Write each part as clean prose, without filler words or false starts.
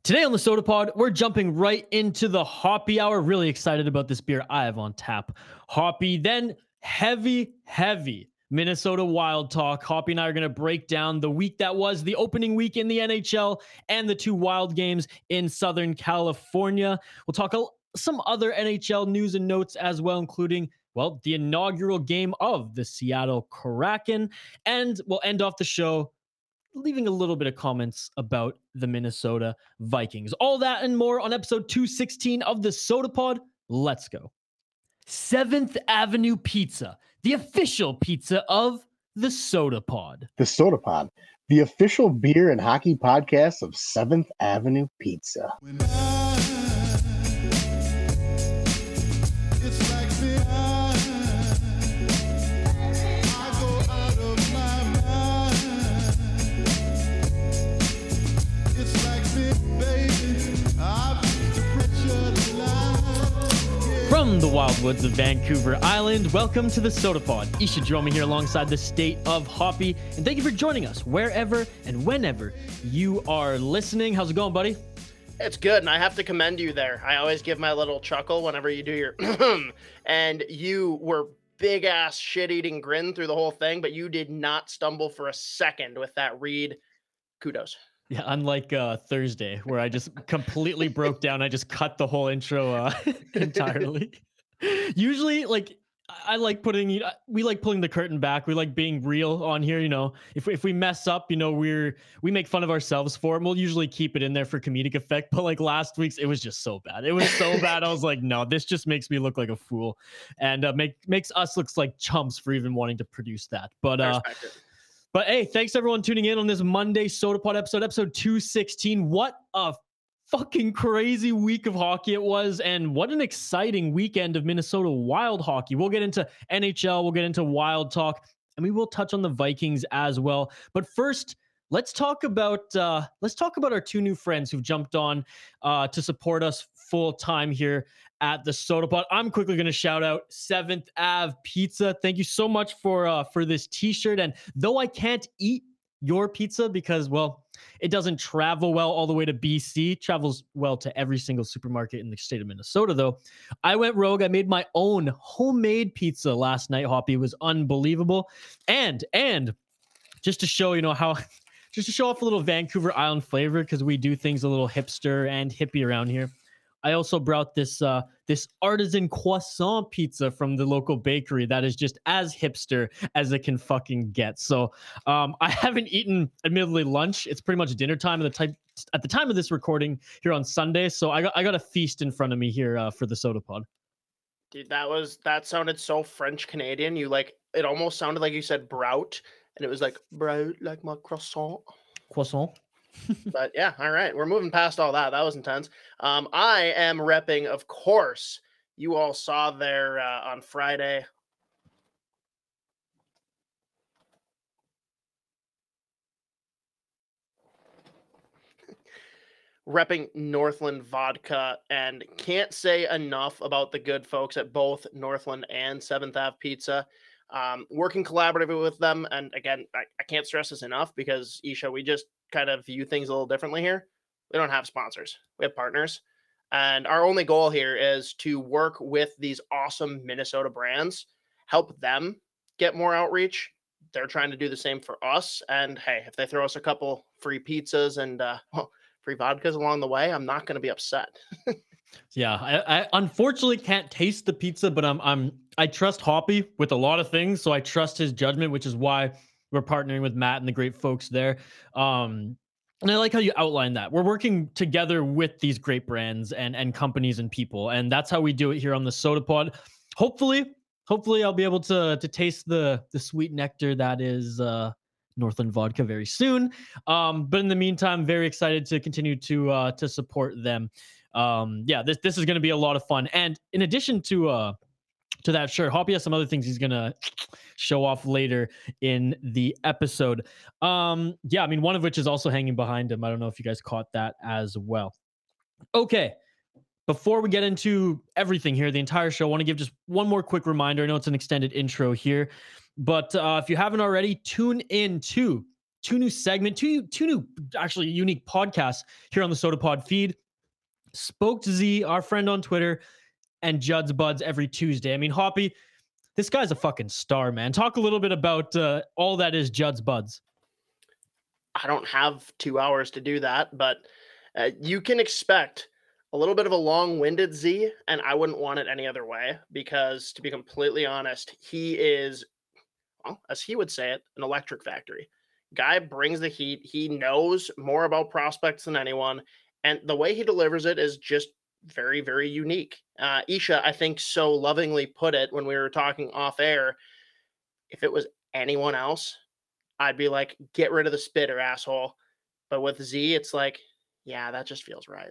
Today on the Soda Pod, we're jumping right into the Hoppy Hour. Really excited about this beer I have on tap. Hoppy, then heavy Minnesota Wild talk. Hoppy and I are going to break down the week that was, the opening week in the NHL, and the two Wild games in Southern California. We'll talk some other NHL news and notes as well, including, well, the inaugural game of the Seattle Kraken. And we'll end off the show leaving a little bit of comments about the Minnesota Vikings. All that and more on episode 216 of the Soda Pod. Let's go. 7th Avenue Pizza, the official pizza of the Soda Pod. The Soda Pod, the official beer and hockey podcast of 7th Avenue Pizza. From the wildwoods of Vancouver Island, welcome to the Soda Pod. Isha Jerome here alongside the state of Hoppy, and thank you for joining us wherever and whenever you are listening. How's it going, buddy? It's good, and I have to commend you there. I always give my little chuckle whenever you do your and you were big-ass shit-eating grin through the whole thing, but you did not stumble for a second with that read. Kudos. Yeah, unlike Thursday, where I just completely broke down. I just cut the whole intro entirely. Usually, I like we like pulling the curtain back. We like being real on here. You know, if we mess up, you know, we make fun of ourselves for it. And we'll usually keep it in there for comedic effect. But like last week's, it was just so bad. It was so bad. I was like, no, this just makes me look like a fool, and makes us look like chumps for even wanting to produce that. But hey, thanks everyone tuning in on this Monday Soda Pod episode 216. What a fucking crazy week of hockey it was, and what an exciting weekend of Minnesota Wild hockey. We'll get into NHL, we'll get into Wild talk, and we will touch on the Vikings as well. But first, let's talk about our two new friends who've jumped on to support us full time here at the Soda Pod. I'm quickly going to shout out 7th Ave Pizza. Thank you so much for this t-shirt. And though I can't eat your pizza because, well, it doesn't travel well all the way to BC, travels well to every single supermarket in the state of Minnesota, though, I went rogue. I made my own homemade pizza last night, Hoppy. It was unbelievable. And just to show, just to show off a little Vancouver Island flavor, because we do things a little hipster and hippie around here, I also brought this artisan croissant pizza from the local bakery that is just as hipster as it can fucking get. So I haven't eaten, admittedly, lunch. It's pretty much dinner time at the time of this recording here on Sunday. So I got a feast in front of me here for the Soda Pod. Dude, that sounded so French Canadian. It almost sounded like you said brout, and it was like brout, like my croissant. Croissant. But yeah, all right. We're moving past all that. That was intense. I am repping, of course, you all saw there on Friday. Repping Northland Vodka, and can't say enough about the good folks at both Northland and 7th Ave Pizza. Working collaboratively with them. And again, I can't stress this enough because, Isha, we just kind of view things a little differently here. We don't have sponsors. We have partners. And our only goal here is to work with these awesome Minnesota brands, help them get more outreach. They're trying to do the same for us. And hey, if they throw us a couple free pizzas and free vodkas along the way, I'm not going to be upset. Yeah, I unfortunately can't taste the pizza, but I trust Hoppy with a lot of things, so I trust his judgment, which is why we're partnering with Matt and the great folks there. And I like how you outlined that. We're working together with these great brands and companies and people, and that's how we do it here on the Soda Pod. Hopefully I'll be able to taste the sweet nectar that is Northland Vodka very soon. But in the meantime, very excited to continue to support them. This is going to be a lot of fun. And in addition to that shirt, Hoppy has some other things he's going to show off later in the episode. One of which is also hanging behind him. I don't know if you guys caught that as well. Okay. Before we get into everything here, the entire show, I want to give just one more quick reminder. I know it's an extended intro here, but if you haven't already, tune in to two new actually unique podcasts here on the Soda Pod feed. Spoke to Z, our friend on Twitter, and Judd's Buds every Tuesday. I mean, Hoppy, this guy's a fucking star, man. Talk a little bit about all that is Judd's Buds. I don't have 2 hours to do that, but you can expect a little bit of a long-winded Z, and I wouldn't want it any other way because, to be completely honest, he is, well, as he would say it, an electric factory. Guy brings the heat. He knows more about prospects than anyone, and the way he delivers it is just very, very unique. Isha, I think, so lovingly put it when we were talking off air. If it was anyone else, I'd be like, get rid of the spitter, asshole. But with Z, it's like, yeah, that just feels right.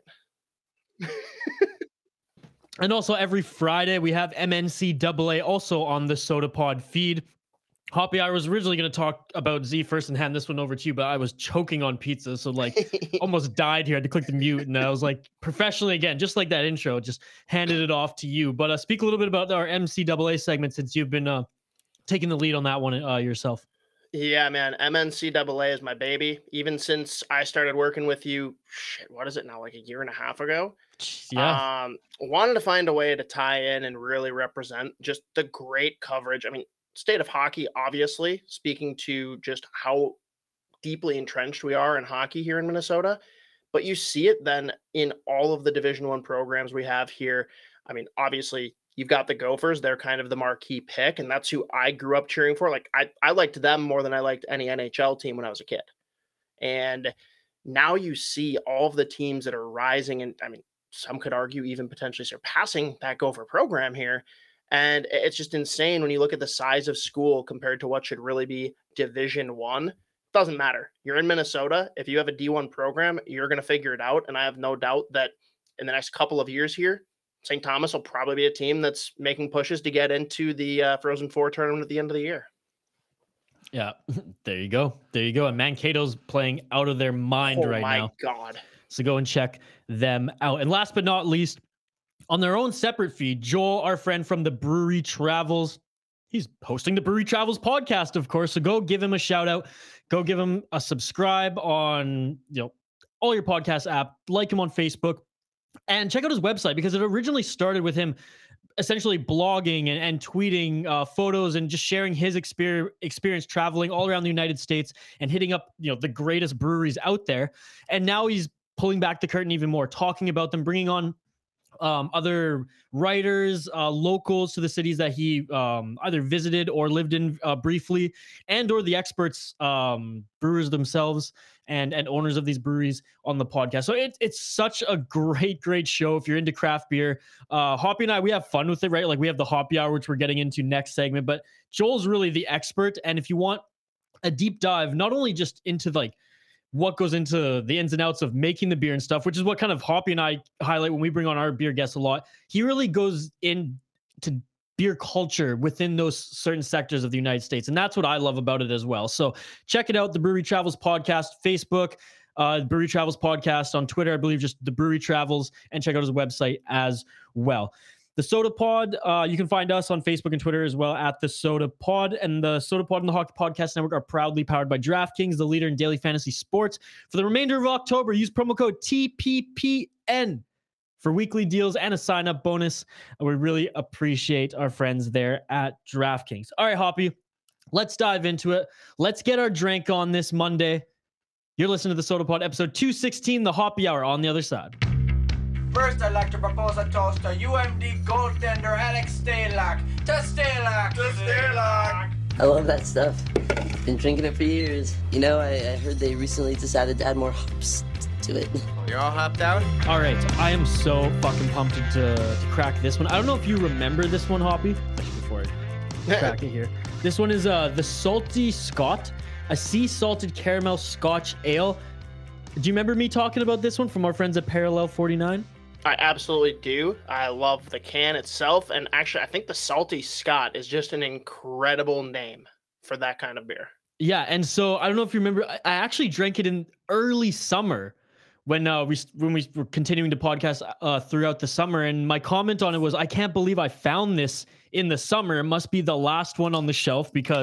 And also every Friday we have MNCAA also on the Soda Pod feed. Hoppy, I was originally going to talk about Z first and hand this one over to you, but I was choking on pizza, so like almost died here. I had to click the mute, and I was like, professionally again, just like that intro, just handed it off to you. But speak a little bit about our MCAA segment since you've been taking the lead on that one yourself. Yeah, man. MNCAA is my baby. Even since I started working with you, what is it now? Like a year and a half ago? Yeah. Wanted to find a way to tie in and really represent just the great coverage. I mean, state of hockey, obviously, speaking to just how deeply entrenched we are in hockey here in Minnesota. But you see it then in all of the Division I programs we have here. I mean, obviously, you've got the Gophers. They're kind of the marquee pick, and that's who I grew up cheering for. Like, I liked them more than I liked any NHL team when I was a kid. And now you see all of the teams that are rising, and I mean, some could argue even potentially surpassing that Gopher program here. And it's just insane when you look at the size of school compared to what should really be Division I. Doesn't matter. You're in Minnesota. If you have a D1 program, you're going to figure it out. And I have no doubt that in the next couple of years here, St. Thomas will probably be a team that's making pushes to get into the Frozen Four tournament at the end of the year. Yeah, there you go. There you go. And Mankato's playing out of their mind right now. Oh, my God. So go and check them out. And last but not least, on their own separate feed, Joel, our friend from the Brewery Travels, he's hosting the Brewery Travels podcast, of course. So go give him a shout out. Go give him a subscribe on, all your podcast app. Like him on Facebook. And check out his website because it originally started with him essentially blogging and tweeting photos and just sharing his experience traveling all around the United States and hitting up, the greatest breweries out there. And now he's pulling back the curtain even more, talking about them, bringing on other writers, locals to the cities that he either visited or lived in briefly, and or the experts, brewers themselves and owners of these breweries on the podcast. So it's such a great show if you're into craft beer. Hoppy and I, we have fun with it, right? Like we have the Hoppy Hour, which we're getting into next segment, but Joel's really the expert. And if you want a deep dive, not only just into like what goes into the ins and outs of making the beer and stuff, which is what kind of Hoppy and I highlight when we bring on our beer guests a lot. He really goes into beer culture within those certain sectors of the United States. And that's what I love about it as well. So check it out, the Brewery Travels podcast, Facebook, Brewery Travels podcast on Twitter, I believe just the Brewery Travels, and check out his website as well. The Soda Pod, you can find us on Facebook and Twitter as well at the Soda Pod. And the Soda Pod and the Hockey Podcast Network are proudly powered by DraftKings, the leader in daily fantasy sports. For the remainder of October, use promo code TPPN for weekly deals and a sign-up bonus. We really appreciate our friends there at DraftKings. All right, Hoppy, let's dive into it. Let's get our drink on this Monday. You're listening to the Soda Pod, episode 216, the Hoppy Hour. On the other side. First, I'd like to propose a toast to UMD goaltender Alex Stalock. To Stalock! To Stalock! I love that stuff. Been drinking it for years. I heard they recently decided to add more hops to it. You're all hopped out? All right, I am so fucking pumped to crack this one. I don't know if you remember this one, Hoppy. Before I crack it here. This one is the Salty Scot, a sea salted caramel Scotch ale. Do you remember me talking about this one from our friends at Parallel 49? I absolutely do. I love the can itself. And actually, I think the Salty Scot is just an incredible name for that kind of beer. Yeah. And so I don't know if you remember, I actually drank it in early summer when we were continuing to podcast throughout the summer. And my comment on it was, I can't believe I found this in the summer. It must be the last one on the shelf because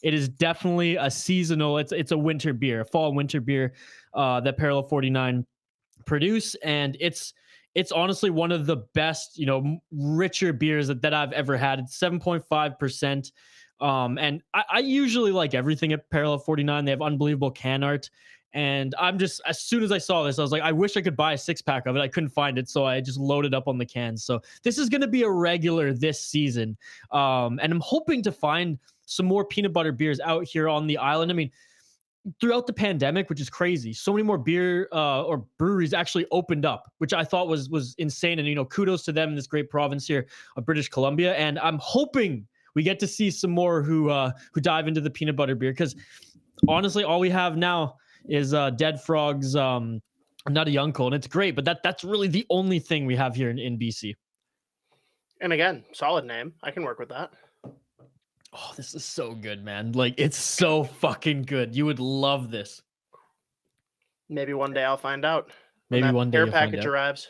it is definitely a seasonal. It's a winter beer, a fall winter beer that Parallel 49 produce, and it's honestly one of the best, richer beers that I've ever had. It's 7.5%. And I usually like everything at Parallel 49. They have unbelievable can art. And I'm just, as soon as I saw this, I was like, I wish I could buy a 6-pack of it. I couldn't find it. So I just loaded up on the cans. So this is going to be a regular this season. And I'm hoping to find some more peanut butter beers out here on the island. I mean, throughout the pandemic, which is crazy, so many more beer or breweries actually opened up, which I thought was insane. And, kudos to them in this great province here of British Columbia. And I'm hoping we get to see some more who dive into the peanut butter beer, because honestly, all we have now is Dead Frog's Nutty Uncle, and it's great, but that's really the only thing we have here in BC. And again, solid name. I can work with that. Oh, this is so good, man. Like, it's so fucking good. You would love this. Maybe one day I'll find out. Maybe one day care you'll find package out. arrives.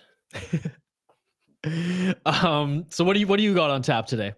So what do you got on tap today?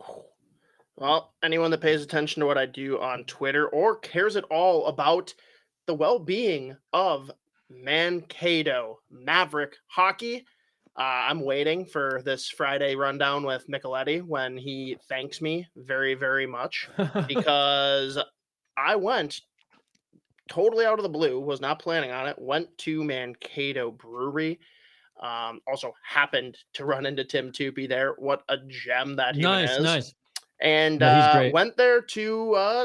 Well, anyone that pays attention to what I do on Twitter or cares at all about the well-being of Mankato Maverick hockey, I'm waiting for this Friday rundown with Micheletti when he thanks me very, very much, because I went totally out of the blue, was not planning on it, went to Mankato Brewery. Also happened to run into Tim Toopy there. What a gem that he is. Nice. And Yeah, he's great. went there to,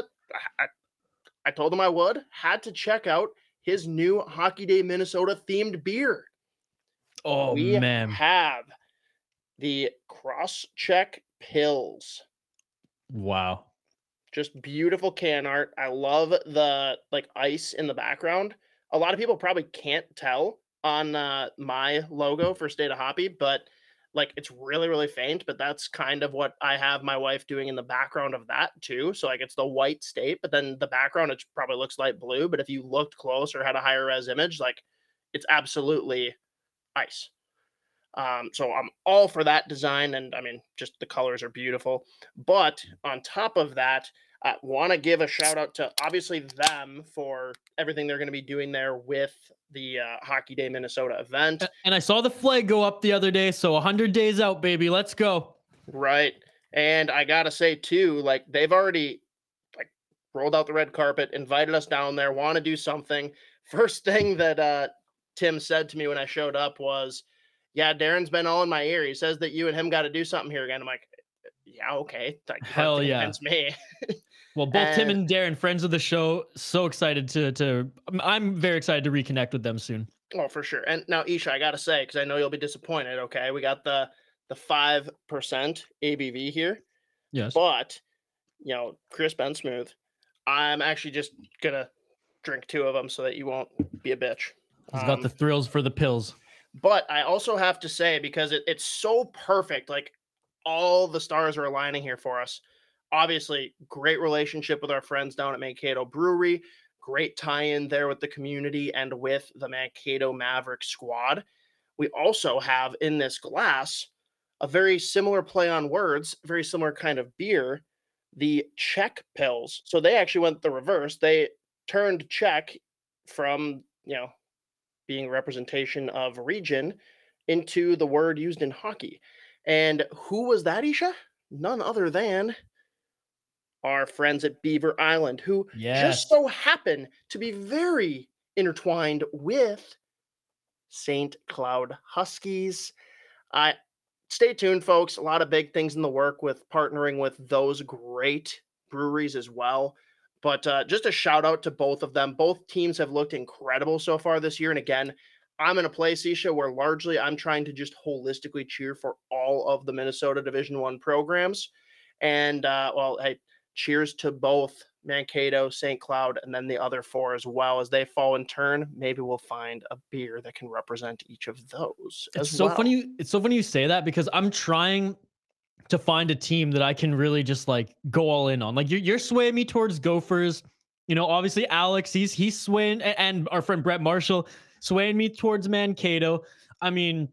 I told him I would, had to check out his new Hockey Day Minnesota themed beer. Oh, we man. have the Cross-Check Pills. Wow. Just beautiful can art. I love the ice in the background. A lot of people probably can't tell on my logo for State of Hoppy, but it's really, really faint, but that's kind of what I have my wife doing in the background of that too. So it's the white state, but then the background, it probably looks light blue, but if you looked close or had a higher res image, it's absolutely ice. So I'm all for that design, and I mean, just the colors are beautiful. But on top of that, I want to give a shout out to obviously them for everything they're going to be doing there with the Hockey Day Minnesota event. And I saw the flag go up the other day, so 100 days out, baby. Let's go. Right. And I gotta say too, they've already rolled out the red carpet, invited us down there, want to do something. First thing that Tim said to me when I showed up was, yeah, Darren's been all in my ear. He says that you and him got to do something here again. I'm like, yeah, okay. Hell yeah. Convince me. Well, both Tim and Darren, friends of the show, so excited to I'm very excited to reconnect with them soon. Oh, for sure. And now, Isha, I got to say, because I know you'll be disappointed, okay? We got the 5% ABV here. Yes. But, crisp and smooth. I'm actually just going to drink 2 of them so that you won't be a bitch. He's got the thrills for the pills. But I also have to say, because it's so perfect, all the stars are aligning here for us. Obviously, great relationship with our friends down at Mankato Brewery. Great tie-in there with the community and with the Mankato Maverick squad. We also have in this glass a very similar play on words, very similar kind of beer, the Czech Pills. So they actually went the reverse. They turned Czech from, being representation of region into the word used in hockey. And who was that, Isha? None other than our friends at Beaver Island, who just so happen to be very intertwined with St. Cloud Huskies. Stay tuned, folks. A lot of big things in the work with partnering with those great breweries as well. But just a shout out to both of them. Both teams have looked incredible so far this year. And again, I'm in a place, Isha, where largely I'm trying to just holistically cheer for all of the Minnesota Division I programs. And, hey, cheers to both Mankato, St. Cloud, and then the other 4 as well. As they fall in turn, maybe we'll find a beer that can represent each of those. It's so funny. It's so funny you say that, because I'm trying to find a team that I can really just go all in on. You're swaying me towards Gophers. Obviously Alex, he's swaying, and our friend Brett Marshall swaying me towards Mankato. I mean,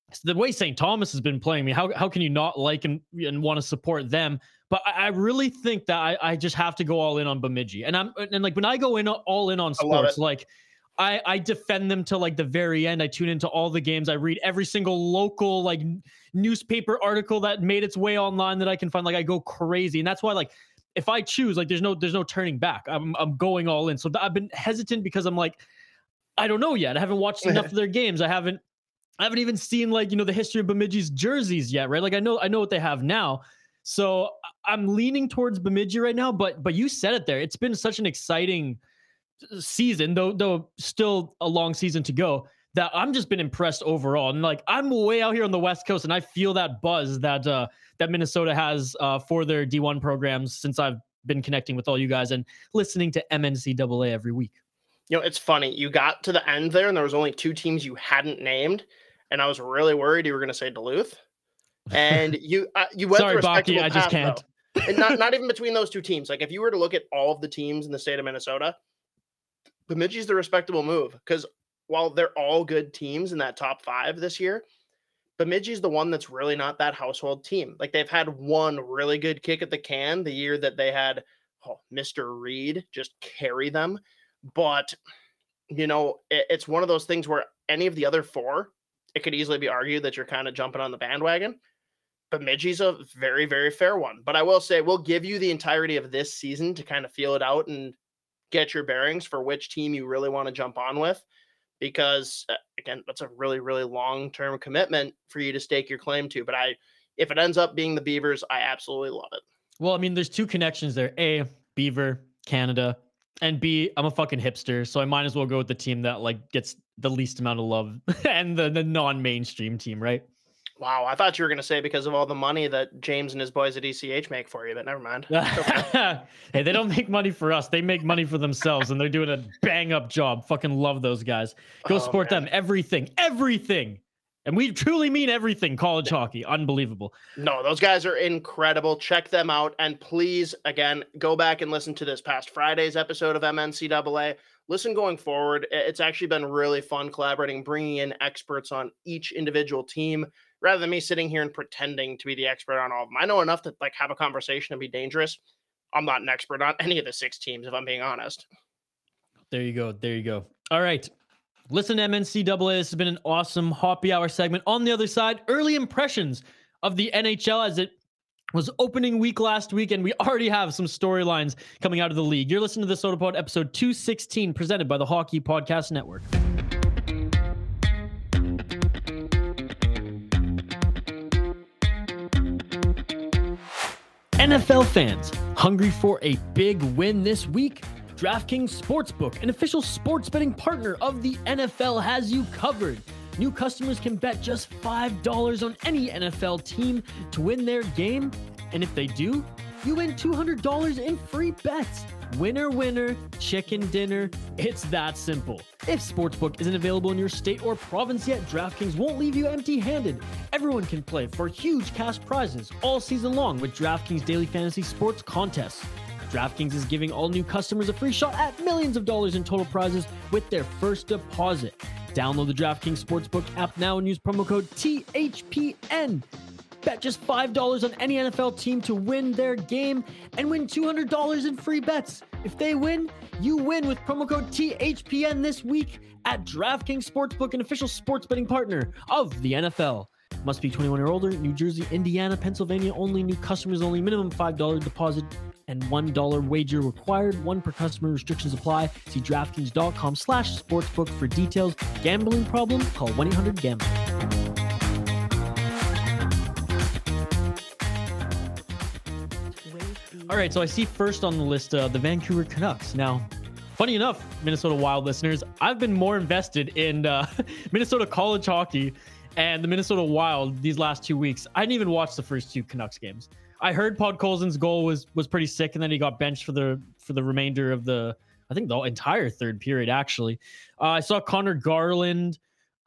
the way St. Thomas has been playing me, how can you not like and want to support them? But I really think that I just have to go all in on Bemidji. And like when I go in all in on sports, like I defend them till like the very end. I tune into all the games. I read every single local like newspaper article that made its way online that I can find. Like I go crazy. And that's why like if I choose, like there's no turning back. I'm going all in. So I've been hesitant because I'm like, I don't know yet. I haven't watched enough of their games. I haven't even seen like, the history of Bemidji's jerseys yet, right? Like I know what they have now. So I'm leaning towards Bemidji right now, but you said it there. It's been such an exciting season, though still a long season to go, that I'm just been impressed overall. And like I'm way out here on the West Coast and I feel that buzz that Minnesota has for their D1 programs since I've been connecting with all you guys and listening to MNCAA every week. It's funny. You got to the end there and there was only 2 teams you hadn't named. And I was really worried you were going to say Duluth. And you went Sorry, Baki, I just can't. And not even between those 2 teams. Like if you were to look at all of the teams in the state of Minnesota, Bemidji's the respectable move, because while they're all good teams in that top 5 this year, Bemidji's the one that's really not that household team. Like they've had one really good kick at the can the year that they had Mr. Reed just carry them. But, it's one of those things where any of the other 4, it could easily be argued that you're kind of jumping on the bandwagon. Bemidji's a very, very fair one. But I will say we'll give you the entirety of this season to kind of feel it out and get your bearings for which team you really want to jump on with. Because, again, that's a really, really long-term commitment for you to stake your claim to. But if it ends up being the Beavers, I absolutely love it. Well, I mean, there's 2 connections there. A, Beaver, Canada. And B, I'm a fucking hipster, so I might as well go with the team that like gets the least amount of love and the non-mainstream team, right? Wow, I thought you were going to say because of all the money that James and his boys at ECH make for you, but never mind. Okay. Hey, they don't make money for us. They make money for themselves, and they're doing a bang-up job. Fucking love those guys. Go support them. Everything. And we truly mean everything, college hockey. Unbelievable. No, those guys are incredible. Check them out. And please, again, go back and listen to this past Friday's episode of MNCAA. Listen going forward. It's actually been really fun collaborating, bringing in experts on each individual team, rather than me sitting here and pretending to be the expert on all of them. I know enough to like have a conversation and be dangerous. I'm not an expert on any of the 6 teams, if I'm being honest. There you go. All right. Listen to MNCAA. This has been an awesome Hoppy Hour segment. On the other side, early impressions of the NHL as it was opening week last week, and we already have some storylines coming out of the league. You're listening to the SodaPod episode 216, presented by the Hockey Podcast Network. NFL fans, hungry for a big win this week? DraftKings Sportsbook, an official sports betting partner of the NFL, has you covered. New customers can bet just $5 on any NFL team to win their game. And if they do, you win $200 in free bets. Winner, winner, chicken dinner. It's that simple. If Sportsbook isn't available in your state or province yet, DraftKings won't leave you empty-handed. Everyone can play for huge cash prizes all season long with DraftKings Daily Fantasy Sports Contests. DraftKings is giving all new customers a free shot at millions of dollars in total prizes with their first deposit. Download the DraftKings Sportsbook app now and use promo code THPN. Bet just $5 on any NFL team to win their game and win $200 in free bets. If they win, you win with promo code THPN this week at DraftKings Sportsbook, an official sports betting partner of the NFL. Must be 21 or older. New Jersey, Indiana, Pennsylvania only. New customers only. Minimum $5 deposit and $1 wager required. 1 per customer. Restrictions apply. See DraftKings.com/sportsbook for details. Gambling problem? Call 1-800-GAMBLER. All right, so I see first on the list the Vancouver Canucks. Now, funny enough, Minnesota Wild listeners, I've been more invested in Minnesota college hockey and the Minnesota Wild these last 2 weeks. I didn't even watch the first 2 Canucks games. I heard Podkolzin's goal was pretty sick, and then he got benched for the remainder of the entire third period. Actually, I saw Connor Garland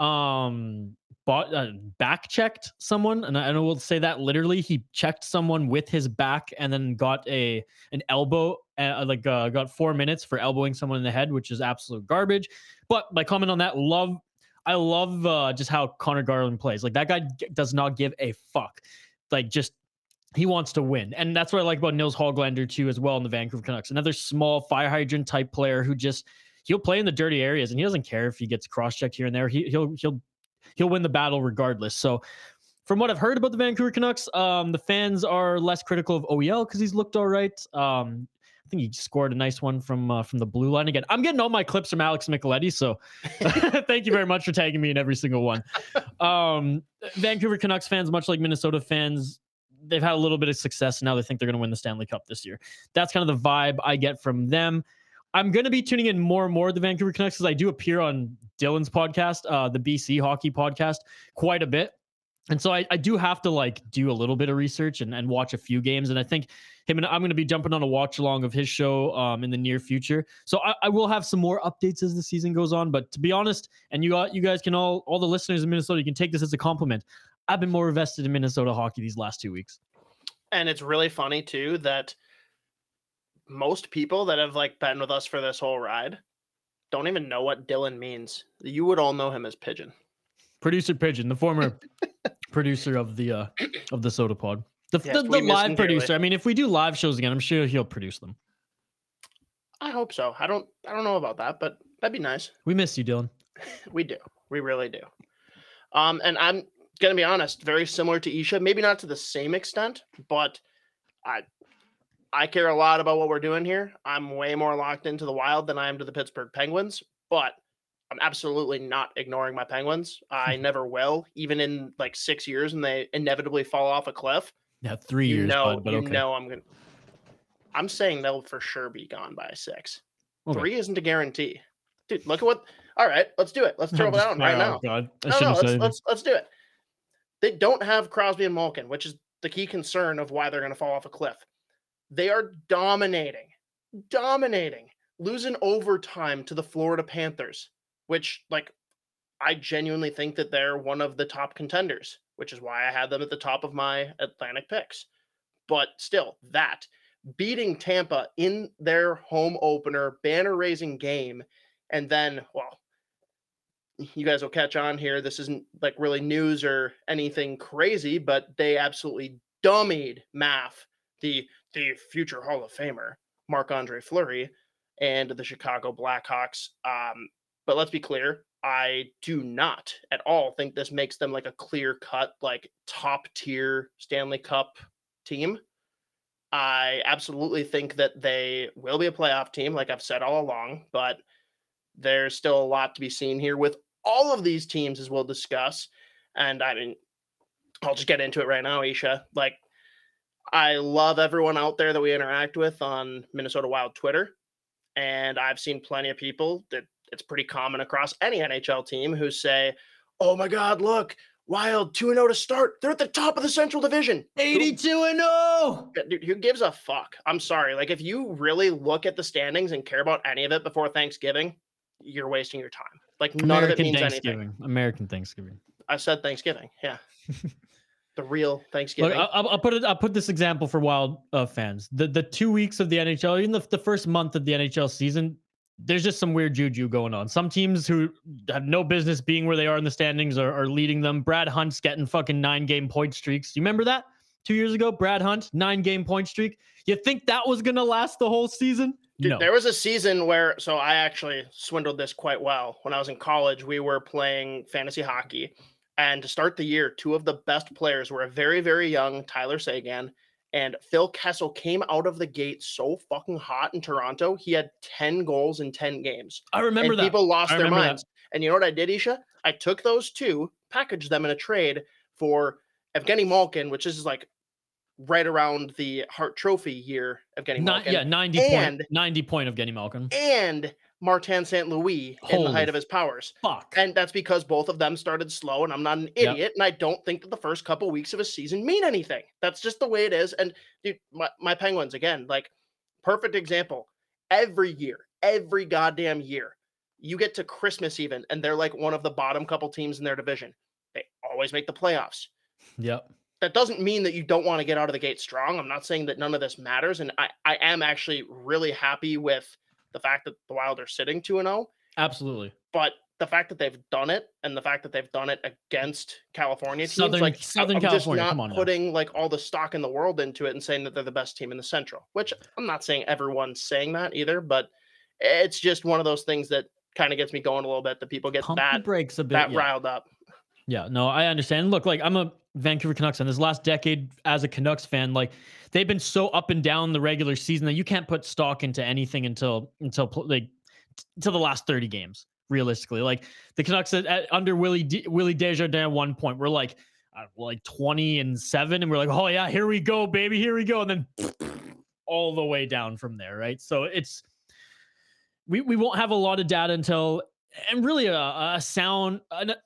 back checked someone, and I will say that literally. He checked someone with his back and then got an elbow, got 4 minutes for elbowing someone in the head, which is absolute garbage. But my comment on that, I love just how Connor Garland plays. Like that guy does not give a fuck. Like just he wants to win. And that's what I like about Nils Hoglander too as well in the Vancouver Canucks. Another small fire hydrant type player who just he'll play in the dirty areas and he doesn't care if he gets cross-checked here and there. He'll win the battle regardless. So from what I've heard about the Vancouver Canucks, the fans are less critical of OEL because he's looked all right. I think he scored a nice one from the blue line again. I'm getting all my clips from Alex Micheletti, so thank you very much for tagging me in every single one. Vancouver Canucks fans, much like Minnesota fans, they've had a little bit of success and now they think they're going to win the Stanley Cup this year. That's kind of the vibe I get from them. I'm going to be tuning in more and more to the Vancouver Canucks because I do appear on Dylan's podcast, the BC Hockey Podcast, quite a bit. And so I do have to like do a little bit of research and watch a few games. And I think him and I'm going to be jumping on a watch along of his show in the near future. So I will have some more updates as the season goes on. But to be honest, and you guys can all the listeners in Minnesota, you can take this as a compliment. I've been more invested in Minnesota hockey these last 2 weeks. And it's really funny too that most people that have like been with us for this whole ride don't even know what Dylan means. You would all know him as Pigeon. Producer Pigeon, the former producer of the Soda Pod, the we miss live him producer. dearly. I mean, if we do live shows again, I'm sure he'll produce them. I hope so. I don't know about that, but that'd be nice. We miss you, Dylan. We do. We really do. And I'm gonna be honest, very similar to Isha, maybe not to the same extent, but I care a lot about what we're doing here. I'm way more locked into the Wild than I am to the Pittsburgh Penguins, but I'm absolutely not ignoring my Penguins. I never will, even in like 6 years and they inevitably fall off a cliff. Yeah, 3 years. But okay. I'm saying they'll for sure be gone by 6. Okay. 3 isn't a guarantee. Dude, look at what. All right, let's do it. Let's throw it down right now. God. Let's do it. They don't have Crosby and Malkin, which is the key concern of why they're going to fall off a cliff. They are dominating, losing overtime to the Florida Panthers, which, like, I genuinely think that they're one of the top contenders, which is why I had them at the top of my Atlantic picks. But still, that beating Tampa in their home opener, banner-raising game, and then, well, you guys will catch on here. This isn't like really news or anything crazy, but they absolutely dummied Maff, the future Hall of Famer, Marc-Andre Fleury, and the Chicago Blackhawks. But let's be clear, I do not at all think this makes them like a clear-cut, like top-tier Stanley Cup team. I absolutely think that they will be a playoff team, like I've said all along, but there's still a lot to be seen here with all of these teams, as we'll discuss. And I mean, I'll just get into it right now, Isha. Like, I love everyone out there that we interact with on Minnesota Wild Twitter. And I've seen plenty of people that it's pretty common across any NHL team who say, oh my God, look, Wild 2-0 to start. They're at the top of the Central Division. 82-0. Dude, who gives a fuck? I'm sorry. Like, if you really look at the standings and care about any of it before Thanksgiving, you're wasting your time. Like, none of it means anything. American Thanksgiving. I said Thanksgiving. Yeah. The real Thanksgiving. Look, I'll put this example for Wild fans. The 2 weeks of the NHL, even the first month of the NHL season, there's just some weird juju going on. Some teams who have no business being where they are in the standings are leading them. Brad Hunt's getting fucking 9-game point streaks. You remember that 2 years ago? Brad Hunt, 9-game point streak. You think that was going to last the whole season? Dude, no. There was a season where, so I actually swindled this quite well. When I was in college, we were playing fantasy hockey. And to start the year, two of the best players were a very, very young Tyler Seguin and Phil Kessel came out of the gate so fucking hot in Toronto. He had 10 goals in 10 games. I remember that. People lost their minds. And you know what I did, Isha? I took those two, packaged them in a trade for Evgeny Malkin, which is like right around the Hart Trophy year, Evgeny Malkin. Yeah, 90 point Evgeny Malkin. And Martin St. Louis in the height of his powers. Fuck. And that's because both of them started slow, and I'm not an idiot, and I don't think that the first couple weeks of a season mean anything. That's just the way it is. And dude, my Penguins, again, like, perfect example. Every year, every goddamn year, you get to Christmas even, and they're like one of the bottom couple teams in their division. They always make the playoffs. Yep. That doesn't mean that you don't want to get out of the gate strong. I'm not saying that none of this matters, and I am actually really happy with the fact that the Wild are sitting 2-0. Absolutely. But the fact that they've done it and the fact that they've done it against California teams, Southern like Southern I'm just California. Come not on now. putting like all the stock in the world into it and saying that they're the best team in the Central, which I'm not saying everyone's saying that either, but it's just one of those things that kind of gets me going a little bit, that people get Pump the that brakes a bit. that Yeah. riled up. Yeah, no, I understand. Look, like I'm a Vancouver Canucks fan. This last decade as a Canucks fan, like they've been so up and down the regular season that you can't put stock into anything until the last 30 games. Realistically, like the Canucks under Willie Desjardins at one point, we're like 20-7, and we're like, oh yeah, here we go, baby, here we go, and then all the way down from there, right? So it's we won't have a lot of data until, and really a sound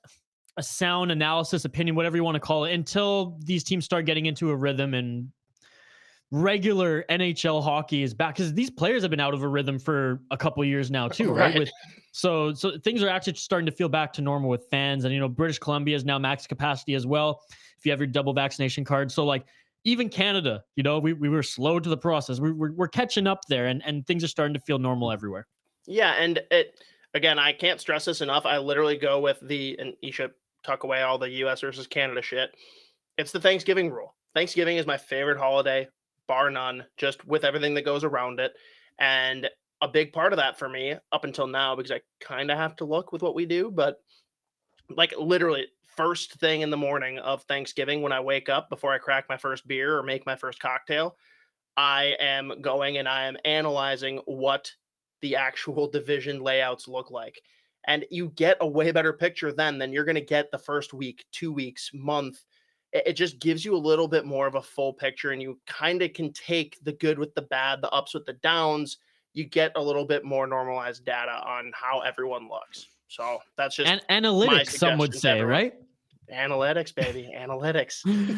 analysis, opinion, whatever you want to call it, until these teams start getting into a rhythm and regular NHL hockey is back, because these players have been out of a rhythm for a couple of years now too, right? So things are actually starting to feel back to normal with fans, and British Columbia is now max capacity as well if you have your double vaccination card. So like even Canada, we were slow to the process. We're catching up there, and things are starting to feel normal everywhere. Yeah, and again, I can't stress this enough. I literally go with and you should tuck away all the US versus Canada shit. It's the Thanksgiving rule. Thanksgiving is my favorite holiday, bar none, just with everything that goes around it. And a big part of that for me up until now, because I kind of have to look with what we do, but like literally first thing in the morning of Thanksgiving, when I wake up, before I crack my first beer or make my first cocktail, I am going and I am analyzing what the actual division layouts look like. And you get a way better picture then than you're going to get the first week, 2 weeks, month. It just gives you a little bit more of a full picture, and you kind of can take the good with the bad, the ups with the downs. You get a little bit more normalized data on how everyone looks. So that's just analytics, some would say, right? Analytics, baby, analytics.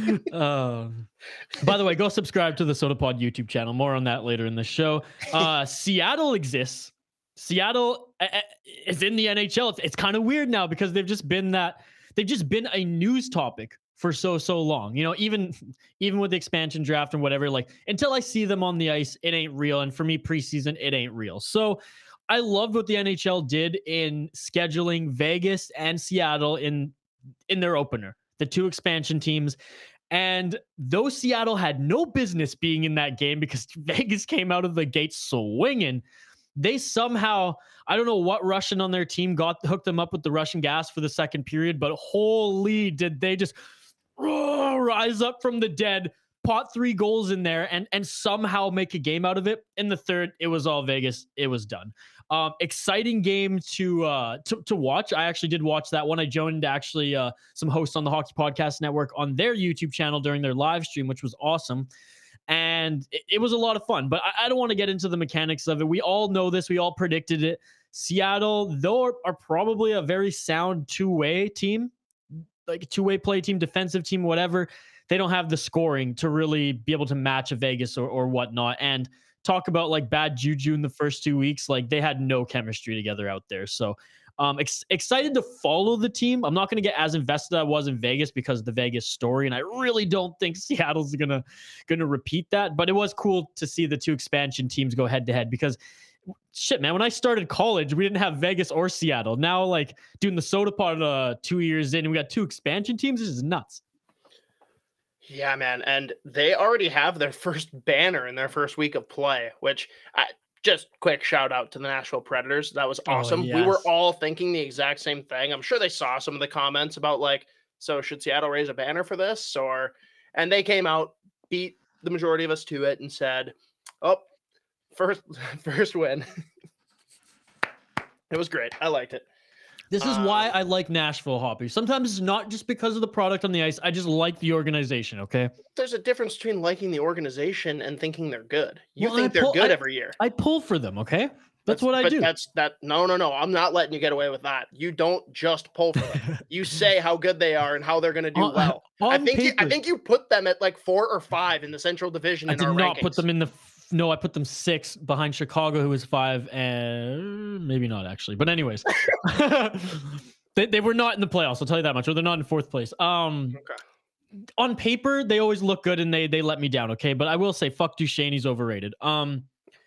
By the way, go subscribe to the SodaPod YouTube channel. More on that later in the show. Seattle exists. Seattle is in the NHL. It's kind of weird now because they've just been a news topic for so long. Even with the expansion draft and whatever, like until I see them on the ice, it ain't real. And for me, preseason, it ain't real. So I loved what the NHL did in scheduling Vegas and Seattle in their opener, the two expansion teams. And though Seattle had no business being in that game because Vegas came out of the gate swinging, they somehow, I don't know what Russian on their team hooked them up with the Russian gas for the second period, but holy, did they just rise up from the dead, pot 3 goals in there, and somehow make a game out of it. In the third, it was all Vegas. It was done. Exciting game to watch. I actually did watch that one. I joined actually some hosts on the Hockey Podcast Network on their YouTube channel during their live stream, which was awesome. And it was a lot of fun, but I don't want to get into the mechanics of it. We all know this. We all predicted it. Seattle, though, are probably a very sound two-way team, like a two-way play team, defensive team, whatever. They don't have the scoring to really be able to match a Vegas or whatnot. And talk about like bad juju in the first 2 weeks. Like they had no chemistry together out there. So excited to follow the team. I'm not going to get as invested as I was in Vegas because of the Vegas story, and I really don't think Seattle's gonna repeat that. But it was cool to see the two expansion teams go head to head because shit, man, when I started college, we didn't have Vegas or Seattle. Now, like doing the SodaPod 2 years in, and we got two expansion teams. This is nuts. Yeah, man. And they already have their first banner in their first week of play, which just quick shout out to the Nashville Predators. That was awesome. Yes. We were all thinking the exact same thing. I'm sure they saw some of the comments about like, so should Seattle raise a banner for this? And they came out, beat the majority of us to it and said, oh, first win. It was great. I liked it. This is why I like Nashville hockey. Sometimes it's not just because of the product on the ice. I just like the organization, okay? There's a difference between liking the organization and thinking they're good. You think they're good every year. I pull for them, okay? That's what I do. No. I'm not letting you get away with that. You don't just pull for them. You say how good they are and how they're going to do well. I think you put them at like 4 or 5 in the Central Division. I did not put them in the. No, I put them 6 behind Chicago, who was 5, and maybe not actually. But anyways, they were not in the playoffs. I'll tell you that much. Or they're not in 4th place. Okay. On paper, they always look good, and they let me down. Okay, but I will say, fuck Duchesne, he's overrated.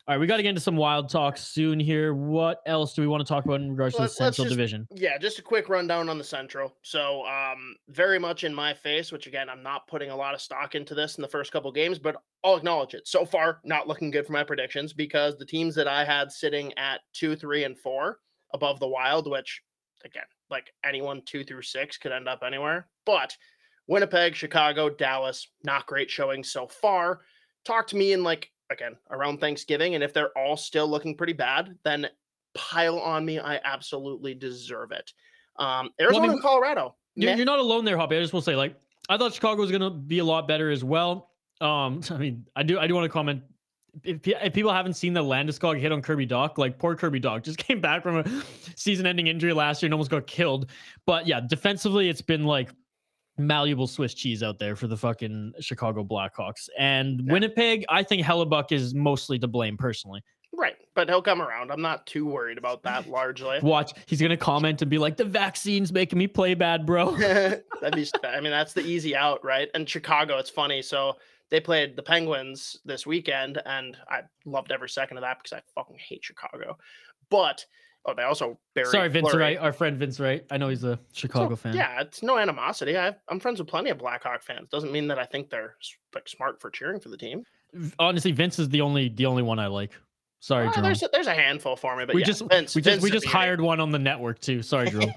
All right, we got to get into some wild talk soon here. What else do we want to talk about in regards to the Let's Central just Division? yeah, just a quick rundown on the Central. So, very much in my face, which again, I'm not putting a lot of stock into this in the first couple games, but I'll acknowledge it. So far, not looking good for my predictions because the teams that I had sitting at 2, 3, and 4 above the Wild, which again, like anyone 2 through 6 could end up anywhere, but Winnipeg, Chicago, Dallas, not great showing so far. Talk to me in like again around Thanksgiving, and if they're all still looking pretty bad, then pile on me. I absolutely deserve it. Arizona and Colorado. You're not alone there, Hoppy. I just will say, like, I thought Chicago was going to be a lot better as well. I mean, I do want to comment. If people haven't seen the Landeskog hit on Kirby Dach, like poor Kirby Dach just came back from a season-ending injury last year and almost got killed. But yeah, defensively, it's been like malleable Swiss cheese out there for the fucking Chicago Blackhawks. And Winnipeg, I think Hellebuck is mostly to blame personally. Right, but he'll come around. I'm not too worried about that largely. Watch, he's gonna comment and be like, "The vaccine's making me play bad, bro." I mean, that's the easy out, right? And Chicago, it's funny. So they played the Penguins this weekend, and I loved every second of that because I fucking hate Chicago. But they also buried Sorry, Vince Fleury. Wright, our friend Vince Wright. I know he's a Chicago fan. Yeah, it's no animosity. I'm friends with plenty of Blackhawk fans. Doesn't mean that I think they're like smart for cheering for the team. Honestly, Vince is the only one I like. Sorry, Jerome. There's a handful for me, but we just hired one on the network too. Sorry, Jerome.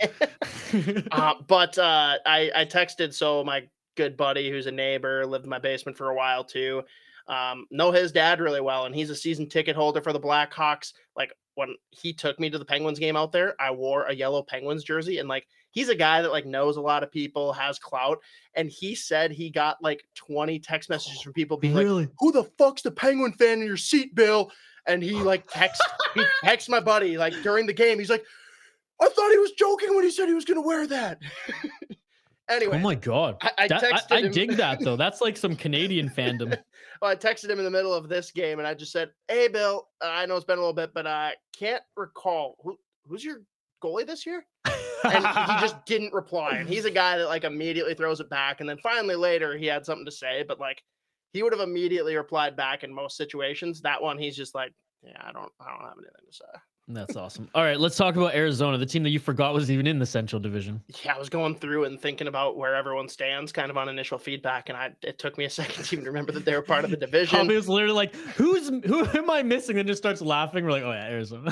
But I texted my good buddy who's a neighbor, lived in my basement for a while too. Know his dad really well, and he's a season ticket holder for the Blackhawks. Like when he took me to the Penguins game out there, I wore a yellow Penguins jersey, and like he's a guy that like knows a lot of people, has clout, and he said he got like 20 text messages from people being like, "Who the fuck's the Penguin fan in your seat, Bill?" And he like texted my buddy like during the game. He's like, "I thought he was joking when he said he was going to wear that." Anyway, oh my god, I texted him. I dig that though. That's like some Canadian fandom. Well, I texted him in the middle of this game, and I just said, "Hey, Bill, I know it's been a little bit, but I can't recall who's your goalie this year." And he just didn't reply. And he's a guy that like immediately throws it back, and then finally later he had something to say, but like he would have immediately replied back in most situations. That one, he's just like, "Yeah, I don't have anything to say." That's awesome. All right, let's talk about Arizona, the team that you forgot was even in the Central Division. Yeah, I was going through and thinking about where everyone stands kind of on initial feedback, and it took me a second to even remember that they were part of the division. Tommy was literally like, who am I missing? Then just starts laughing. We're like, oh yeah, Arizona.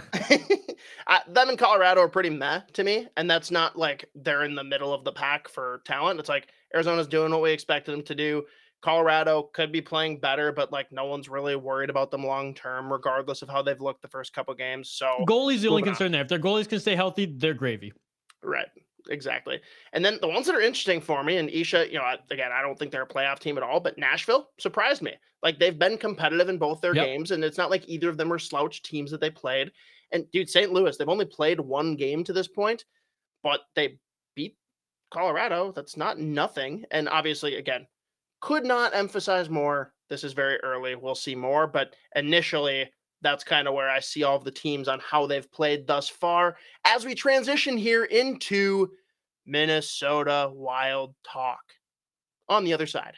Them and Colorado are pretty meh to me, and that's not like they're in the middle of the pack for talent. It's like Arizona's doing what we expected them to do. Colorado could be playing better, but like no one's really worried about them long term, regardless of how they've looked the first couple games. So goalie's the only concern there. If their goalies can stay healthy, they're gravy. Right. Exactly. And then the ones that are interesting for me, and Isha, again, I don't think they're a playoff team at all, but Nashville surprised me. Like they've been competitive in both their games, and it's not like either of them were slouch teams that they played. And dude, St. Louis, they've only played one game to this point, but they beat Colorado. That's not nothing. And obviously, again, could not emphasize more. This is very early. We'll see more, but initially, that's kind of where I see all of the teams on how they've played thus far as we transition here into Minnesota Wild talk on the other side.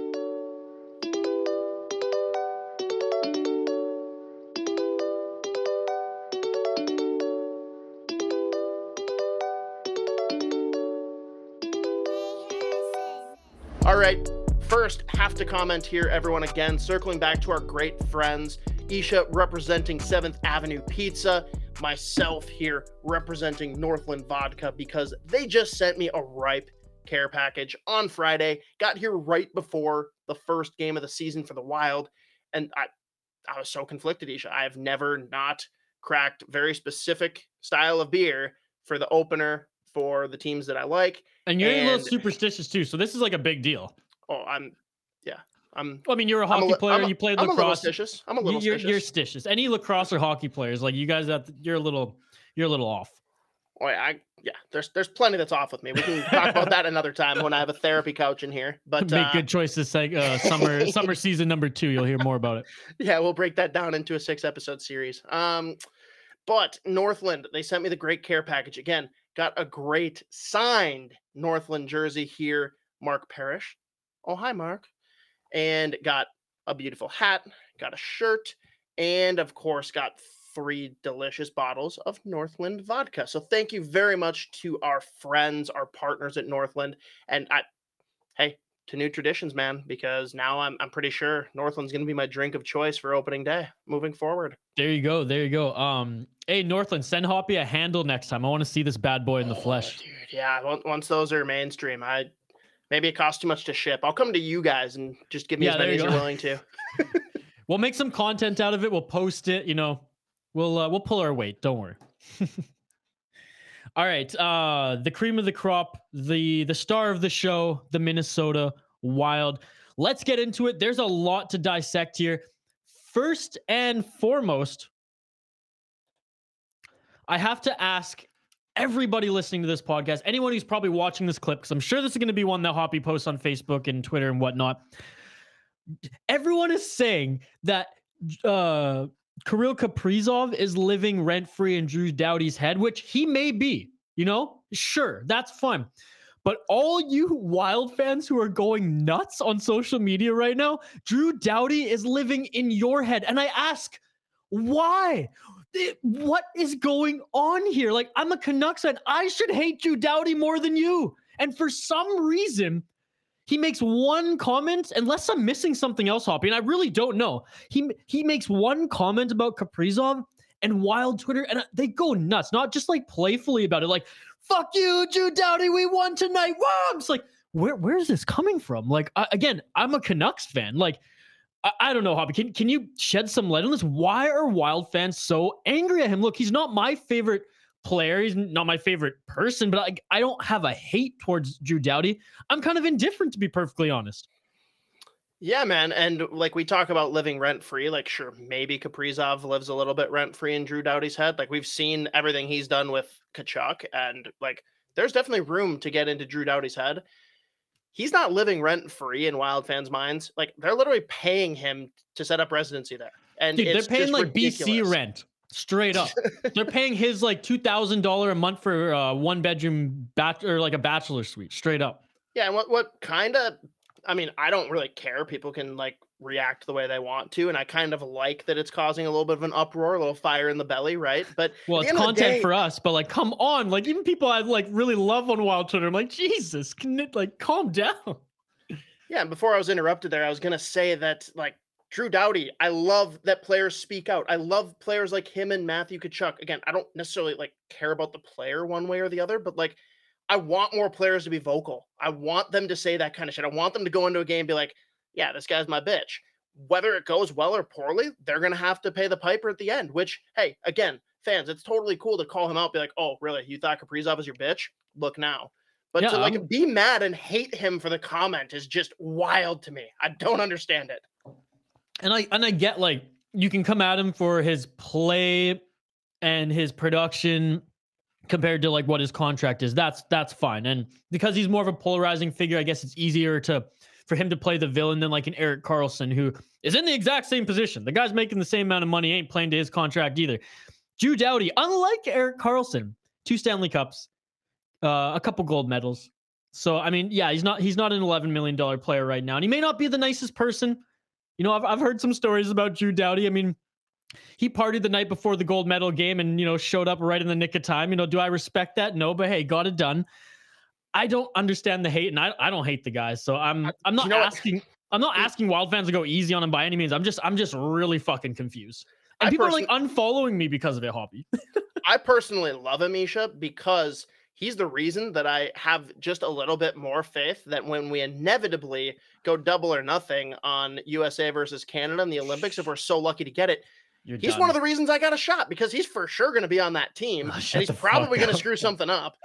All right. First, have to comment here, everyone, again, circling back to our great friends, Isha representing 7th Avenue Pizza, myself here representing Northland Vodka, because they just sent me a ripe care package on Friday, got here right before the first game of the season for the Wild, and I was so conflicted, Isha. I have never not cracked very specific style of beer for the opener for the teams that I like. And you're a little superstitious too, so this is like a big deal. Oh, I mean, you're a hockey player. You played lacrosse. I'm a little stitious. You're stitious. Any lacrosse or hockey players, like you guys, you're a little off. Oh, there's plenty that's off with me. We can talk about that another time when I have a therapy couch in here. But make good choices. Summer season number 2. You'll hear more about it. Yeah, we'll break that down into a 6-episode series. But Northland, they sent me the great care package again. Got a great signed Northland jersey here, Mark Parrish. Oh, hi, Mark. And got a beautiful hat, got a shirt, and of course got 3 delicious bottles of Northland vodka. So thank you very much to our friends, our partners at Northland. And hey, to new traditions, man, because now I'm pretty sure Northland's going to be my drink of choice for opening day moving forward. There you go. There you go. Hey Northland, send Hoppy a handle next time. I want to see this bad boy in the flesh. Dude, yeah. Once those are mainstream, maybe it costs too much to ship. I'll come to you guys and just give me as many as you're willing to. We'll make some content out of it. We'll post it. You know, we'll pull our weight. Don't worry. All right. The cream of the crop, the star of the show, the Minnesota Wild. Let's get into it. There's a lot to dissect here. First and foremost, I have to ask everybody listening to this podcast, anyone who's probably watching this clip, because I'm sure this is going to be one that Hoppy posts on Facebook and Twitter and whatnot. Everyone is saying that Kirill Kaprizov is living rent-free in Drew Doughty's head, which he may be, you know? Sure, that's fine. But all you Wild fans who are going nuts on social media right now, Drew Doughty is living in your head. And I ask, why? What is going on here? Like, I'm a Canucks fan. I should hate Drew Doughty more than you. And for some reason, he makes one comment, unless I'm missing something else, Hoppy, and I really don't know. He makes one comment about Kaprizov, and Wild Twitter, and they go nuts, not just like playfully about it, like, fuck you, Drew Doughty, we won tonight. Whoa! I'm just like, where is this coming from? Like, again, I'm a Canucks fan. Like, I don't know, Hoppy. Can you shed some light on this? Why are Wild fans so angry at him? Look, he's not my favorite player. He's not my favorite person, but I don't have a hate towards Drew Doughty. I'm kind of indifferent, to be perfectly honest. Yeah, man. And like we talk about living rent-free, like sure, maybe Kaprizov lives a little bit rent-free in Drew Doughty's head. Like we've seen everything he's done with Tkachuk, and like there's definitely room to get into Drew Doughty's head. He's not living rent-free in Wild fans' minds. Like they're literally paying him to set up residency there. And dude, they're paying like ridiculous. BC rent. Straight up. They're paying his like $2,000 a month for one bedroom or like a bachelor suite. Straight up. Yeah, and what kind of, I mean, I don't really care. People can like react the way they want to, and I kind of like that it's causing a little bit of an uproar, a little fire in the belly, right? But well, it's content for us, but like, come on, like even people I like really love on Wild Twitter, I'm like, Jesus, can it like calm down? Yeah, and before I was interrupted there, I was gonna say that like Drew Doughty, I love that players speak out. I love players like him and Matthew Tkachuk. Again, I don't necessarily like care about the player one way or the other, but like I want more players to be vocal. I want them to say that kind of shit. I want them to go into a game and be like, yeah, this guy's my bitch. Whether it goes well or poorly, they're going to have to pay the piper at the end, which, hey, again, fans, it's totally cool to call him out, be like, oh, really? You thought Kaprizov was your bitch? Look now. But to like be mad and hate him for the comment is just wild to me. I don't understand it. And I get like you can come at him for his play and his production compared to like what his contract is. That's fine. And because he's more of a polarizing figure, I guess it's easier for him to play the villain than like an Erik Karlsson who is in the exact same position. The guy's making the same amount of money, ain't playing to his contract either. Drew Doughty, unlike Erik Karlsson, 2 Stanley Cups, a couple gold medals. So I mean, yeah, he's not an $11 million player right now, and he may not be the nicest person. You know, I've heard some stories about Drew Doughty. I mean, he partied the night before the gold medal game and, you know, showed up right in the nick of time. You know, do I respect that? No, but hey, got it done. I don't understand the hate, and I don't hate the guy. So I'm not asking Wild fans to go easy on him by any means. I'm just really fucking confused. And people are like unfollowing me because of it, Hoppy. I personally love Amisha because he's the reason that I have just a little bit more faith that when we inevitably go double or nothing on USA versus Canada in the Olympics, if we're so lucky to get it, he's one of the reasons I got a shot, because he's for sure going to be on that team. And he's probably going to screw something up.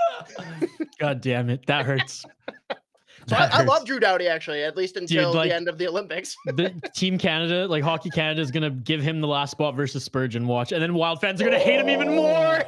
God damn it. That hurts. So I love Drew Doughty, actually, at least until the end of the Olympics. The Team Canada, like Hockey Canada, is going to give him the last spot versus Spurgeon. Watch. And then Wild fans are going to hate him even more.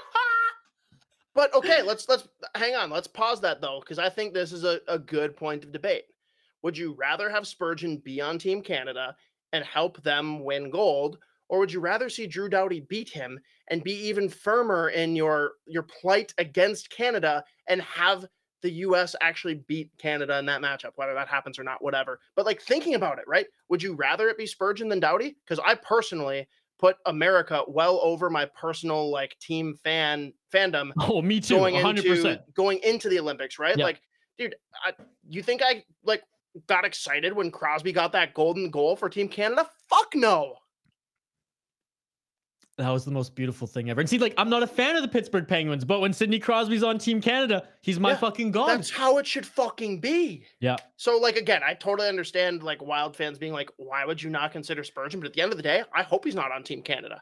But okay, let's hang on. Let's pause that though, because I think this is a good point of debate. Would you rather have Spurgeon be on Team Canada and help them win gold, or would you rather see Drew Doughty beat him and be even firmer in your plight against Canada and have the US actually beat Canada in that matchup, whether that happens or not, whatever. But like thinking about it, right? Would you rather it be Spurgeon than Doughty? Because I personally put America well over my personal like team fandom Oh, me too. 100%. going into the Olympics, right? Yeah. Like, dude, you think I like got excited when Crosby got that golden goal for Team Canada? Fuck no. That was the most beautiful thing ever. And see, like, I'm not a fan of the Pittsburgh Penguins, but when Sidney Crosby's on Team Canada, he's my fucking god. That's how it should fucking be. Yeah. So, like, again, I totally understand, like, Wild fans being like, why would you not consider Spurgeon? But at the end of the day, I hope he's not on Team Canada.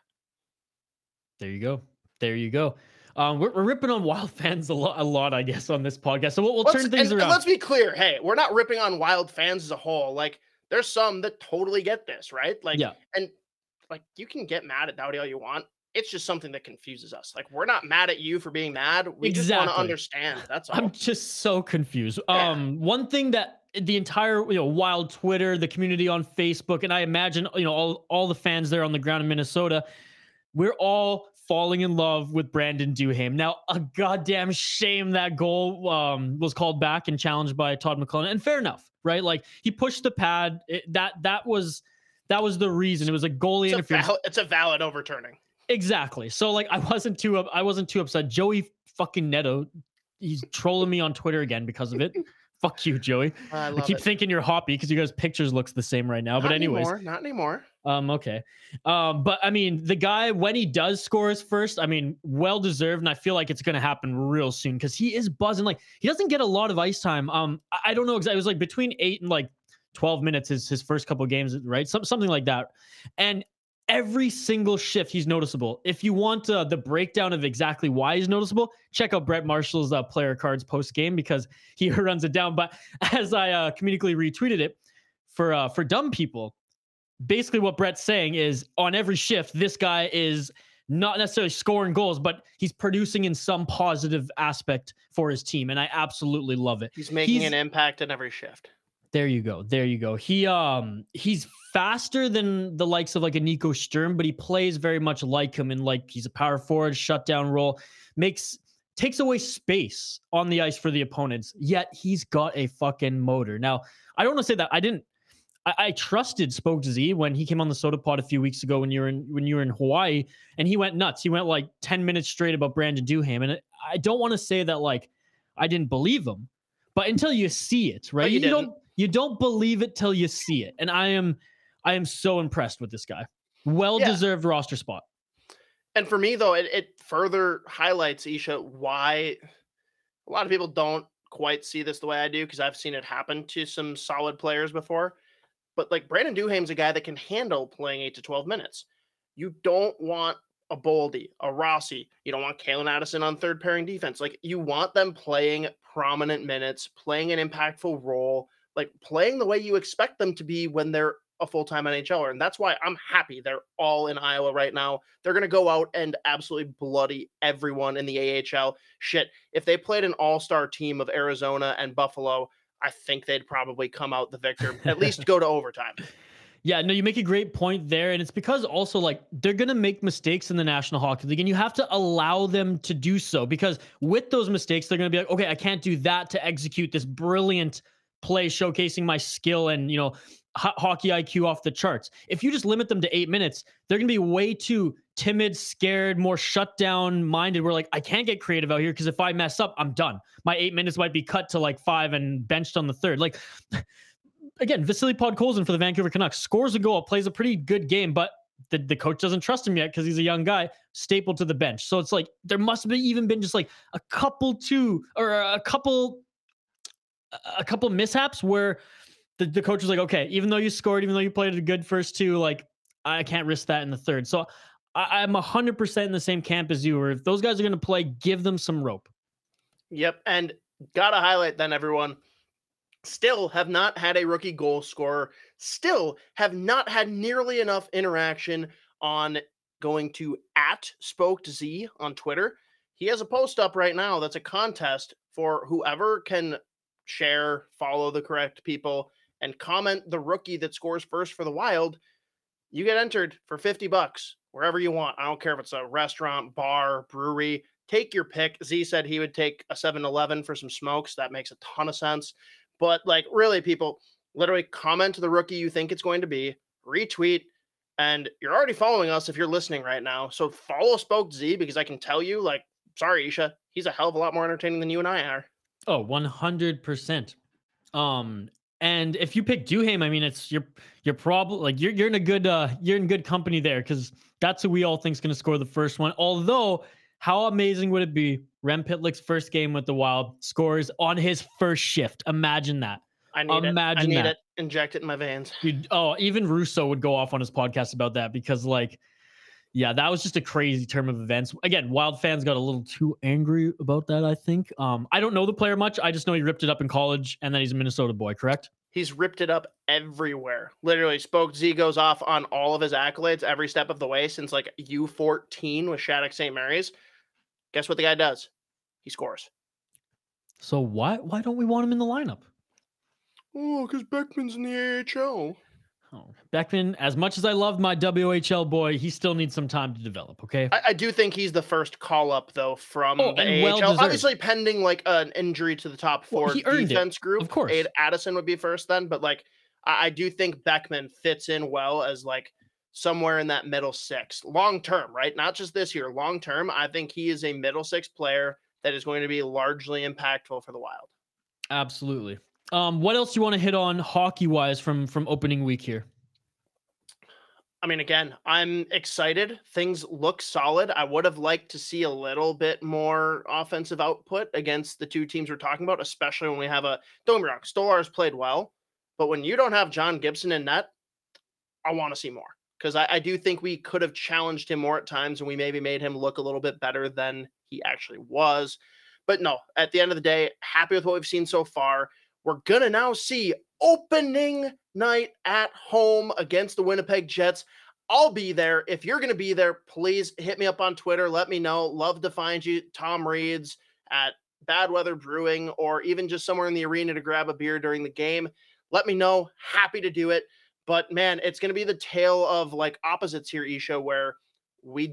There you go. There you go. We're ripping on Wild fans a lot, I guess, on this podcast. So we'll turn things around. And let's be clear. Hey, we're not ripping on Wild fans as a whole. Like, there's some that totally get this, right? Like, and like, you can get mad at Doughty all you want. It's just something that confuses us. Like, we're not mad at you for being mad. We just want to understand. That's all. I'm just so confused. One thing that the entire, Wild Twitter, the community on Facebook, and I imagine, all the fans there on the ground in Minnesota, we're all falling in love with Brandon Duhaime. Now, a goddamn shame that goal was called back and challenged by Todd McLellan, and fair enough, right? Like, he pushed the pad. That was the reason. It was a goalie interference. It's a valid overturning. Exactly. So like, I wasn't too upset. Joey fucking Neto, he's trolling me on Twitter again because of it. Fuck you, Joey. I keep thinking you're hoppy because you guys' pictures looks the same right now. But anyways, not anymore. Okay. But I mean, the guy, when he does score his first, I mean, well deserved, and I feel like it's gonna happen real soon because he is buzzing. Like, he doesn't get a lot of ice time. I don't know exactly. It was like between 8 and like 12 minutes his first couple of games, right? Something like that. And every single shift, he's noticeable. If you want the breakdown of exactly why he's noticeable, check out Brett Marshall's player cards post game because he runs it down. But as I comedically retweeted it for dumb people, basically what Brett's saying is on every shift, this guy is not necessarily scoring goals, but he's producing in some positive aspect for his team, and I absolutely love it. He's making an impact in every shift. There you go. There you go. He's faster than the likes of like a Nico Sturm, but he plays very much like him, and like he's a power forward, shutdown role, takes away space on the ice for the opponents. Yet he's got a fucking motor. Now, I don't want to say that I trusted Spoke Z when he came on the Soda Pod a few weeks ago when you were in Hawaii, and he went nuts. He went like 10 minutes straight about Brandon Duhaime, and I don't want to say that like I didn't believe him, but until you see it, right? You don't believe it till you see it. And I am so impressed with this guy. Well-deserved roster spot. And for me, though, it further highlights, Isha, why a lot of people don't quite see this the way I do, because I've seen it happen to some solid players before. But like, Brandon Duhaime's a guy that can handle playing 8 to 12 minutes. You don't want a Boldy, a Rossi. You don't want Kalen Addison on third pairing defense. Like, you want them playing prominent minutes, playing an impactful role, like playing the way you expect them to be when they're a full-time NHLer. And that's why I'm happy they're all in Iowa right now. They're going to go out and absolutely bloody everyone in the AHL. Shit, if they played an all-star team of Arizona and Buffalo, I think they'd probably come out the victor, at least go to overtime. Yeah, no, you make a great point there. And it's because also, like, they're going to make mistakes in the National Hockey League, and you have to allow them to do so, because with those mistakes, they're going to be like, okay, I can't do that to execute this brilliant play showcasing my skill and, hockey IQ off the charts. If you just limit them to 8 minutes, they're going to be way too timid, scared, more shut down minded. We're like, I can't get creative out here because if I mess up, I'm done. My 8 minutes might be cut to like 5 and benched on the third. Like, again, Vasily Podkolzin for the Vancouver Canucks scores a goal, plays a pretty good game, but the coach doesn't trust him yet because he's a young guy, stapled to the bench. So it's like, there must have even been just like a couple mishaps where the coach was like, okay, even though you scored, even though you played a good first 2, like, I can't risk that in the third. So I'm 100% in the same camp as you, where if those guys are going to play, give them some rope. Yep. And gotta highlight then, everyone, still have not had a rookie goal scorer, still have not had nearly enough interaction on going to @SpokedZ on Twitter. He has a post up right now that's a contest for whoever can share, follow the correct people, and comment the rookie that scores first for the Wild. You get entered for $50 wherever you want. I don't care if it's a restaurant, bar, brewery. take your pick. Z said he would take a 7-Eleven for some smokes. That makes a ton of sense. But like, really, people, literally comment the rookie you think it's going to be, retweet, and you're already following us if you're listening right now. So follow Spoke Z, because I can tell you, like, sorry, Isha, he's a hell of a lot more entertaining than you and I are. Oh, 100%. And if you pick Duham, I mean, it's you're probably like you're in a good you're in good company there, because that's who we all think is going to score the first one. Although, how amazing would it be? Rem Pitlick's first game with the Wild scores on his first shift. Imagine that. I need Imagine it. I need that. it. Inject it in my veins. Dude, oh, even Russo would go off on his podcast about that, because like, yeah, that was just a crazy term of events. Again, Wild fans got a little too angry about that, I think. I don't know the player much. I just know he ripped it up in college, and then he's a Minnesota boy, correct? He's ripped it up everywhere. Literally, Spoke Z goes off on all of his accolades every step of the way since like U14 with Shattuck St. Mary's. Guess what the guy does? He scores. So why don't we want him in the lineup? Oh, because Beckman's in the AHL. Oh, Beckman, as much as I love my WHL boy, he still needs some time to develop, okay? I do think he's the first call up though from the and AHL. well-deserved. Obviously, pending like an injury to the top four he earned defense group. Of course. Addison would be first then, but like I do think Beckman fits in well as like somewhere in that middle six long term, right? Not just this year, long term. I think he is a middle six player that is going to be largely impactful for the Wild. Absolutely. What else do you want to hit on hockey wise from opening week here? I mean, again, I'm excited. Things look solid. I would have liked to see a little bit more offensive output against the two teams we're talking about, especially when we have don't get me wrong, Stolar's played well, but when you don't have John Gibson in net, I want to see more, because I do think we could have challenged him more at times, and we maybe made him look a little bit better than he actually was. But no, at the end of the day, happy with what we've seen so far. We're going to now see opening night at home against the Winnipeg Jets. I'll be there. If you're going to be there, please hit me up on Twitter. Let me know. Love to find you. Tom Reed's at Bad Weather Brewing, or even just somewhere in the arena to grab a beer during the game. Let me know. Happy to do it. But man, it's going to be the tale of like opposites here, Isha, where we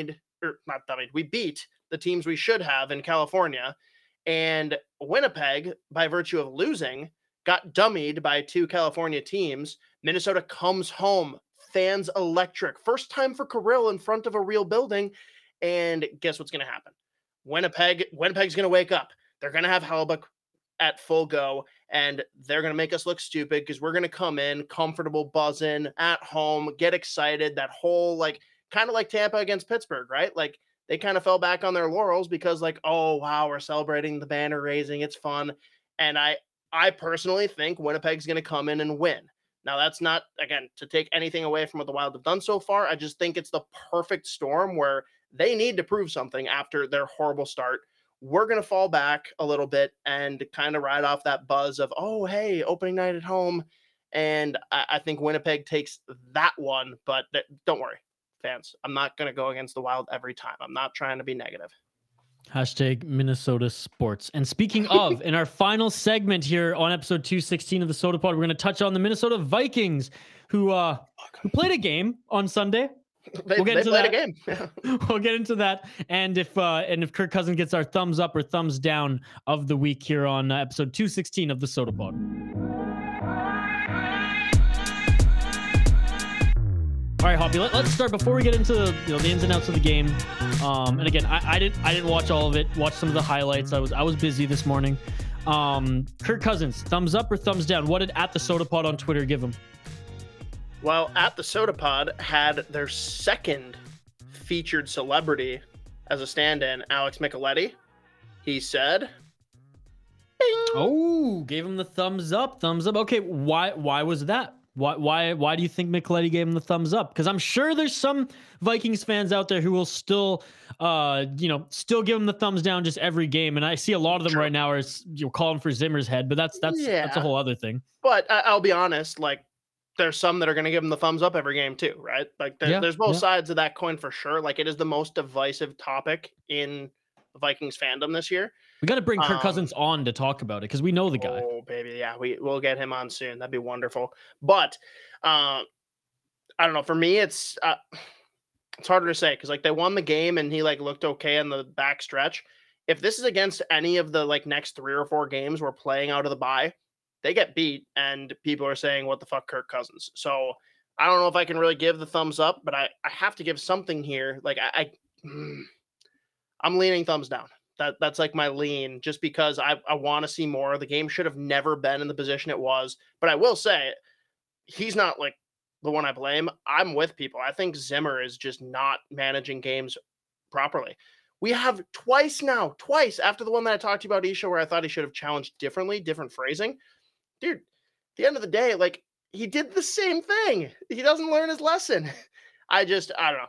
we beat the teams we should have in California. And Winnipeg, by virtue of losing, got dummied by two California teams. Minnesota comes home, fans electric. First time for Kirill in front of a real building. And guess what's going to happen? Winnipeg's going to wake up. They're going to have Hellebuyck at full go, and they're going to make us look stupid, because we're going to come in comfortable, buzzing at home, get excited. That whole, like, kind of like Tampa against Pittsburgh, right? Like, they kind of fell back on their laurels because, like, oh, wow, we're celebrating the banner raising. It's fun. And I personally think Winnipeg's going to come in and win. Now, that's not, again, to take anything away from what the Wild have done so far. I just think it's the perfect storm where they need to prove something after their horrible start. We're going to fall back a little bit and kind of ride off that buzz of, oh, hey, opening night at home. And I think Winnipeg takes that one. But don't worry, fans. I'm not going to go against the Wild every time. I'm not trying to be negative. Hashtag Minnesota sports. And speaking of, in our final segment here on episode 216 of the Soda Pod, we're going to touch on the Minnesota Vikings, who played a game on Sunday. We'll get into that. A game. We'll get into that. And if Kirk Cousins gets our thumbs up or thumbs down of the week here on episode 216 of the Soda Pod. All right, Hoppy, let's start before we get into the ins and outs of the game. And again, I didn't watch all of it. Watch some of the highlights. I was busy this morning. Kirk Cousins, thumbs up or thumbs down? What did at the Soda Pod on Twitter give him? Well, at the Soda Pod had their second featured celebrity as a stand-in, Alex Micheletti. He said, "Bing." Oh, gave him the thumbs up. Okay, why was that? Why do you think Micheletti gave him the thumbs up? Because I'm sure there's some Vikings fans out there who will still give him the thumbs down just every game. And I see a lot of them right now are calling for Zimmer's head, but that's a whole other thing. But I'll be honest, like, there's some that are going to give him the thumbs up every game too, right? Like there's both sides of that coin for sure. Like, it is the most divisive topic in the Vikings fandom this year. We got to bring Kirk Cousins on to talk about it, because we know the guy. Oh, baby. Yeah, we'll get him on soon. That'd be wonderful. But I don't know. For me, it's it's harder to say because like they won the game and he like looked okay in the back stretch. If this is against any of the like next 3 or 4 games we're playing out of the bye, they get beat and people are saying, what the fuck, Kirk Cousins. So I don't know if I can really give the thumbs up, but I have to give something here. Like I'm leaning thumbs down. That's like my lean, just because I want to see more. The game should have never been in the position it was. But I will say, he's not like the one I blame. I'm with people. I think Zimmer is just not managing games properly. We have twice after the one that I talked to you about, Isha, where I thought he should have challenged differently, different phrasing. Dude, at the end of the day, like he did the same thing. He doesn't learn his lesson. I don't know.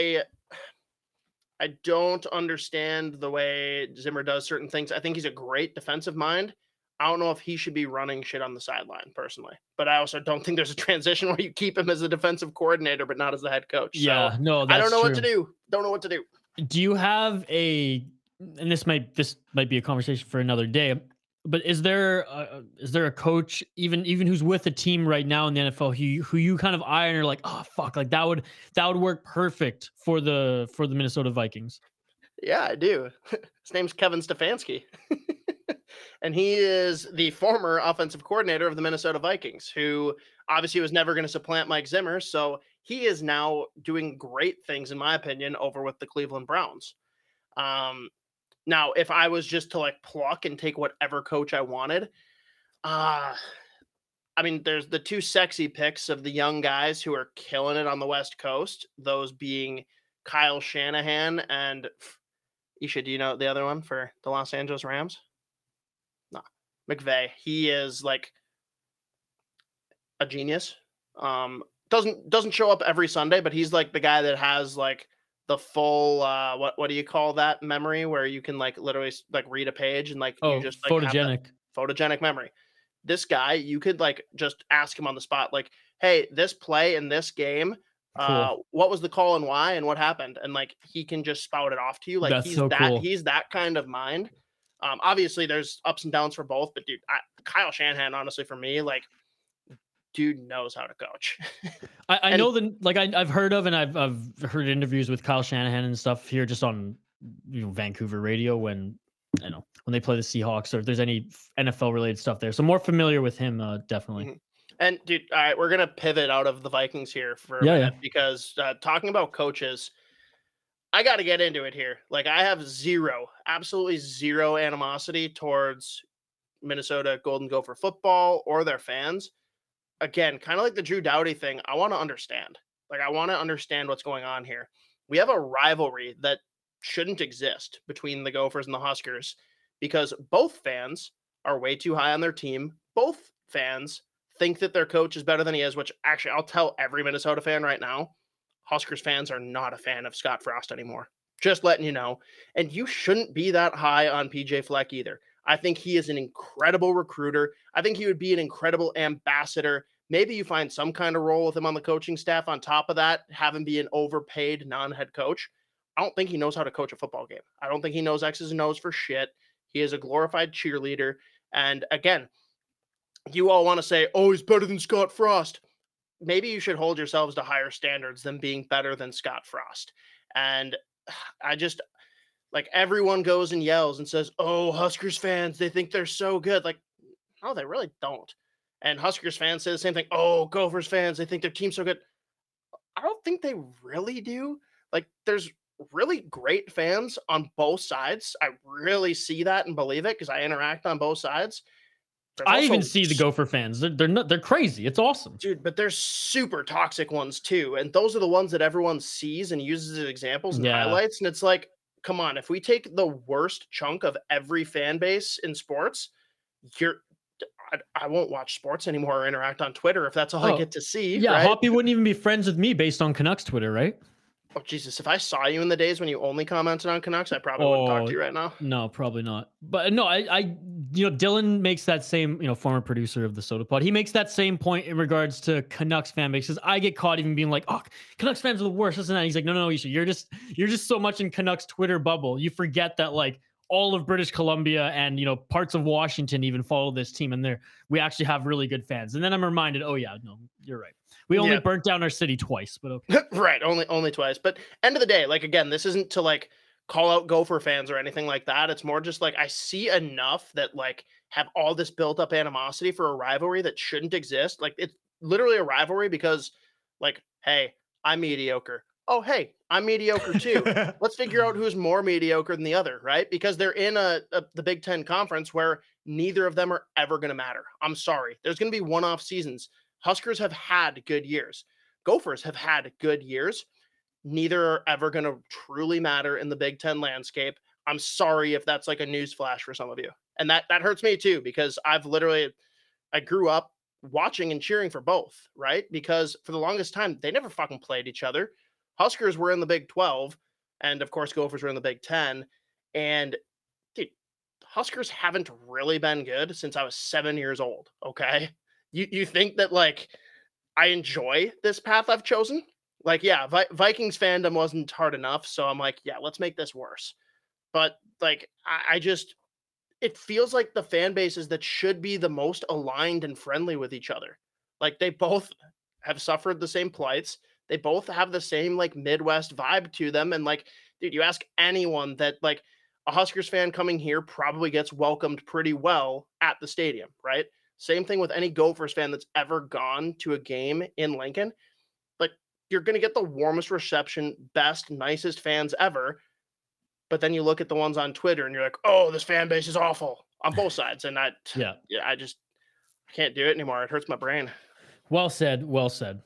I don't understand the way Zimmer does certain things. I think he's a great defensive mind. I don't know if he should be running shit on the sideline personally, but I also don't think there's a transition where you keep him as a defensive coordinator, but not as the head coach. Yeah, so no, I don't know true. what to do. Don't know what to do. Do you have and this might be a conversation for another day, but is there a coach even who's with a team right now in the NFL who you kind of eye and are like, oh fuck, like that would work perfect for the Minnesota Vikings? Yeah, I do. His name's Kevin Stefanski. And he is the former offensive coordinator of the Minnesota Vikings, who obviously was never going to supplant Mike Zimmer. So he is now doing great things, in my opinion, over with the Cleveland Browns. Now, if I was just to like pluck and take whatever coach I wanted, I mean, there's the 2 sexy picks of the young guys who are killing it on the West Coast, those being Kyle Shanahan and Isha, do you know the other one for the Los Angeles Rams? No, McVay. He is like a genius. Doesn't show up every Sunday, but he's like the guy that has like the full what do you call that memory where you can like literally like read a page and like you just like photogenic memory. This guy, you could like just ask him on the spot, like, hey, this play in this game, Cool. what was the call and why and what happened? And like he can just spout it off to you. Like That's so cool. He's that kind of mind. Obviously there's ups and downs for both, but dude, Kyle Shanahan, honestly, for me, like, dude knows how to coach. I know that, like I've heard of, and I've heard interviews with Kyle Shanahan and stuff here just on Vancouver radio when they play the Seahawks, or if there's any NFL related stuff there. So more familiar with him, definitely. Mm-hmm. And dude, all right, we're gonna pivot out of the Vikings here for a minute because talking about coaches, I got to get into it here. Like I have absolutely zero animosity towards Minnesota Golden Gopher football or their fans. Again, kind of like the Drew Doughty thing, I want to understand. Like, I want to understand what's going on here. We have a rivalry that shouldn't exist between the Gophers and the Huskers because both fans are way too high on their team. Both fans think that their coach is better than he is, which actually I'll tell every Minnesota fan right now, Huskers fans are not a fan of Scott Frost anymore. Just letting you know. And you shouldn't be that high on PJ Fleck either. I think he is an incredible recruiter. I think he would be an incredible ambassador. Maybe you find some kind of role with him on the coaching staff. On top of that, have him be an overpaid non-head coach. I don't think he knows how to coach a football game. I don't think he knows X's and O's for shit. He is a glorified cheerleader. And again, you all want to say, oh, he's better than Scott Frost. Maybe you should hold yourselves to higher standards than being better than Scott Frost. And I just... like everyone goes and yells and says, oh, Huskers fans, they think they're so good. Like, no, they really don't. And Huskers fans say the same thing. Oh, Gophers fans, they think their team's so good. I don't think they really do. Like, there's really great fans on both sides. I really see that and believe it because I interact on both sides. I even see the Gopher fans. They're crazy. It's awesome. Dude, but there's super toxic ones too. And those are the ones that everyone sees and uses as examples and highlights. And it's like, come on, if we take the worst chunk of every fan base in sports, I won't watch sports anymore or interact on Twitter if that's all I get to see. Yeah, right? Hoppy wouldn't even be friends with me based on Canucks Twitter, right? Oh, Jesus. If I saw you in the days when you only commented on Canucks, I probably wouldn't talk to you right now. No, probably not. But no, I Dylan makes that same, former producer of the Soda Pod. He makes that same point in regards to Canucks fan bases. I get caught even being like, oh, Canucks fans are the worst, isn't that? He's like, no, you're just so much in Canucks Twitter bubble. You forget that, like, all of British Columbia and, you know, parts of Washington even follow this team, and we actually have really good fans. And then I'm reminded, oh yeah, no, you're right. We only burnt down our city twice, but okay. Right, only twice. But end of the day, like, again, this isn't to like call out Gopher fans or anything like that. It's more just like I see enough that like have all this built up animosity for a rivalry that shouldn't exist. Like, it's literally a rivalry because, like, hey, I'm mediocre. Oh, hey, I'm mediocre too. Let's figure out who's more mediocre than the other, right? Because they're in the Big Ten conference where neither of them are ever going to matter. I'm sorry. There's going to be one-off seasons. Huskers have had good years. Gophers have had good years. Neither are ever going to truly matter in the Big Ten landscape. I'm sorry if that's like a news flash for some of you. And that hurts me too, because I grew up watching and cheering for both, right? Because for the longest time, they never fucking played each other. Huskers were in the Big 12, and of course, Gophers were in the Big 10. And dude, Huskers haven't really been good since I was 7 years old. Okay, you think that like I enjoy this path I've chosen? Like, yeah, Vikings fandom wasn't hard enough, so I'm like, yeah, let's make this worse. But like, I just, it feels like the fan bases that should be the most aligned and friendly with each other. Like, they both have suffered the same plights. They both have the same like Midwest vibe to them. And like, dude, you ask anyone that like a Huskers fan coming here probably gets welcomed pretty well at the stadium, right? Same thing with any Gophers fan that's ever gone to a game in Lincoln. Like, you're going to get the warmest reception, best, nicest fans ever. But then you look at the ones on Twitter and you're like, oh, this fan base is awful on both sides. And I can't do it anymore. It hurts my brain. Well said. Well said.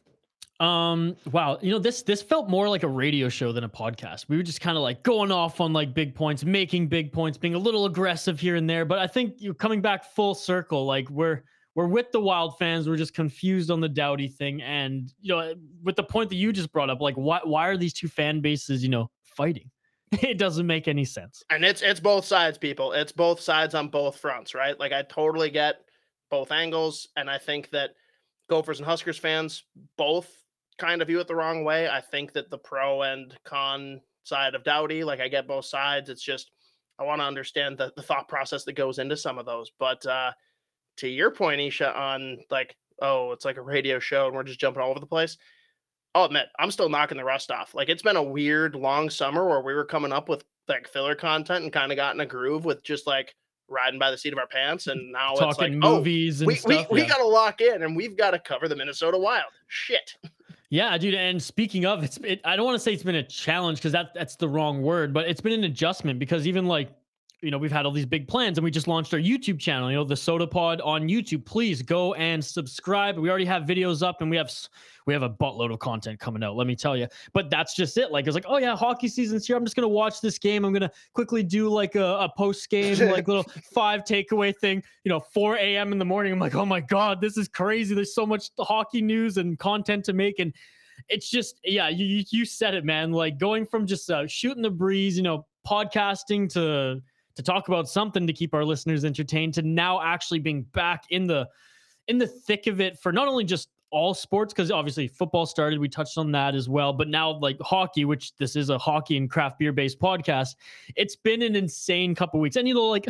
Wow. You know, this felt more like a radio show than a podcast. We were just kind of like going off on like big points, making big points, being a little aggressive here and there. But I think you're coming back full circle. Like we're with the Wild fans. We're just confused on the Doughty thing. And, you know, with the point that you just brought up, like why are these two fan bases, you know, fighting? It doesn't make any sense. And it's both sides, people. It's both sides on both fronts, right? Like, I totally get both angles. And I think that Gophers and Huskers fans both kind of view it the wrong way. I think that the pro and con side of Doughty, like, I get both sides. It's just, I want to understand the thought process that goes into some of those. But to your point, Isha, on like, oh, it's like a radio show and we're just jumping all over the place. I'll admit, I'm still knocking the rust off. Like, it's been a weird long summer where we were coming up with like filler content and kind of got in a groove with just like riding by the seat of our pants. And now talking it's like movies and stuff. We got to lock in and we've got to cover the Minnesota Wild. Shit. Yeah, dude. And speaking of, I don't want to say it's been a challenge because that's the wrong word, but it's been an adjustment because even like, you know, we've had all these big plans and we just launched our YouTube channel, you know, the Soda Pod on YouTube. Please go and subscribe. We already have videos up and we have a buttload of content coming out, let me tell you. But that's just it. Like, it's like, oh yeah, hockey season's here. I'm just going to watch this game. I'm going to quickly do like a post game, like little 5 takeaway thing, you know, 4 a.m. in the morning. I'm like, oh my God, this is crazy. There's so much hockey news and content to make. And it's just, yeah, you said it, man. Like going from just shooting the breeze, you know, podcasting to talk about something to keep our listeners entertained, to now actually being back in the thick of it for not only just all sports, because obviously football started, we touched on that as well, but now like hockey, which this is a hockey and craft beer based podcast. It's been an insane couple weeks. And you know, like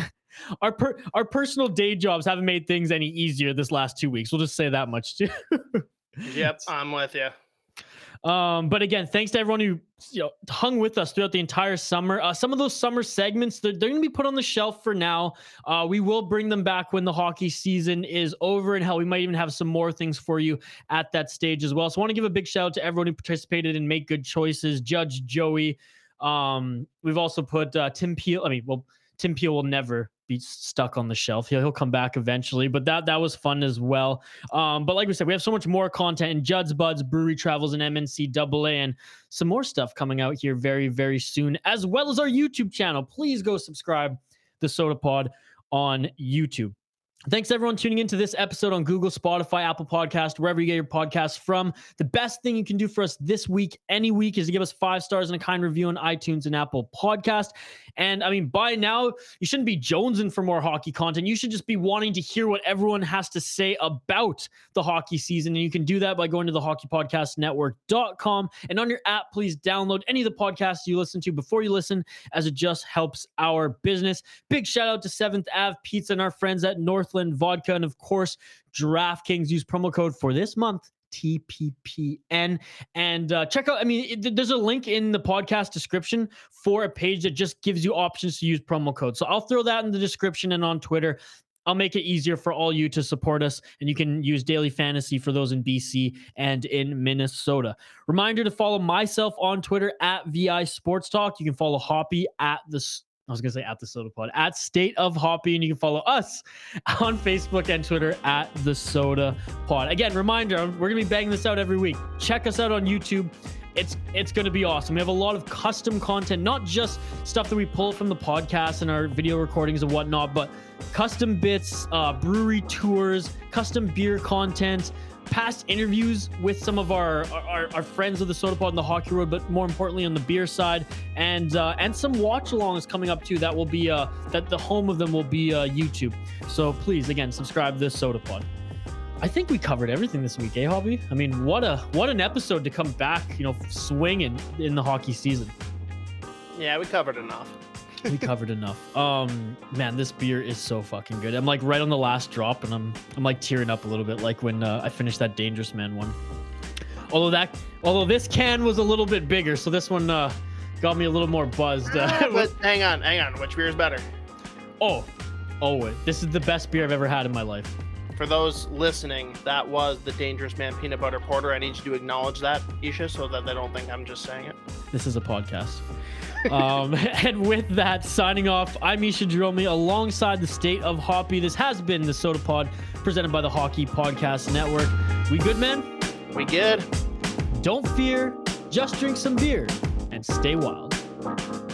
our personal day jobs haven't made things any easier this last 2 weeks. We'll just say that much too. Yep, I'm with you. But again, thanks to everyone who hung with us throughout the entire summer. Some of those summer segments, they're going to be put on the shelf for now. We will bring them back when the hockey season is over, and hell, we might even have some more things for you at that stage as well. So I want to give a big shout out to everyone who participated and Make Good Choices. Judge Joey. We've also put Tim Peel. Tim Peel will never be stuck on the shelf. He'll come back eventually, but that was fun as well. But like we said, we have so much more content in Judd's Buds, Brewery Travels, and MNCAA, and some more stuff coming out here very, very soon, as well as our YouTube channel. Please go subscribe the Soda Pod on YouTube. Thanks everyone tuning into this episode on Google, Spotify, Apple Podcast, wherever you get your podcasts from. The best thing you can do for us this week, any week, is to give us 5 stars and a kind review on iTunes and Apple Podcast. And I mean, by now, you shouldn't be jonesing for more hockey content. You should just be wanting to hear what everyone has to say about the hockey season. And you can do that by going to the hockeypodcastnetwork.com. And on your app, please download any of the podcasts you listen to before you listen, as it just helps our business. Big shout out to 7th Ave Pizza and our friends at Northland Vodka. And of course, DraftKings. Use promo code for this month, TPPN, and check out, there's a link in the podcast description for a page that just gives you options to use promo code. So I'll throw that in the description and on Twitter. I'll make it easier for all you to support us, and you can use Daily Fantasy for those in BC and in Minnesota. Reminder to follow myself on Twitter at VI Sports Talk. You can follow Hoppy at the Soda Pod, at State of Hoppy, and you can follow us on Facebook and Twitter at the Soda Pod. Again, reminder, we're gonna be banging this out every week. Check us out on YouTube. It's going to be awesome. We have a lot of custom content, not just stuff that we pull from the podcast and our video recordings and whatnot, but custom bits, brewery tours, custom beer content, past interviews with some of our friends of the Soda Pod and the Hockey Road, but more importantly on the beer side, and some watch-alongs coming up too. That will be that the home of them will be YouTube. So please, again, subscribe to this Soda Pod. I think we covered everything this week, Hobby? I mean, what an episode to come back, swinging in the hockey season. Yeah, we covered enough. We covered enough. Man, this beer is so fucking good. I'm like right on the last drop, and I'm like tearing up a little bit, like when I finished that Dangerous Man one. Although this can was a little bit bigger, so this one got me a little more buzzed. But hang on. Which beer is better? Oh, this is the best beer I've ever had in my life. For those listening, that was the Dangerous Man Peanut Butter Porter. I need you to acknowledge that, Isha, so that they don't think I'm just saying it. This is a podcast. And with that, signing off, I'm Isha Jerome alongside the State of Hoppy. This has been the Soda Pod, presented by the Hockey Podcast Network. We good, man? We good. Don't fear, just drink some beer and stay wild.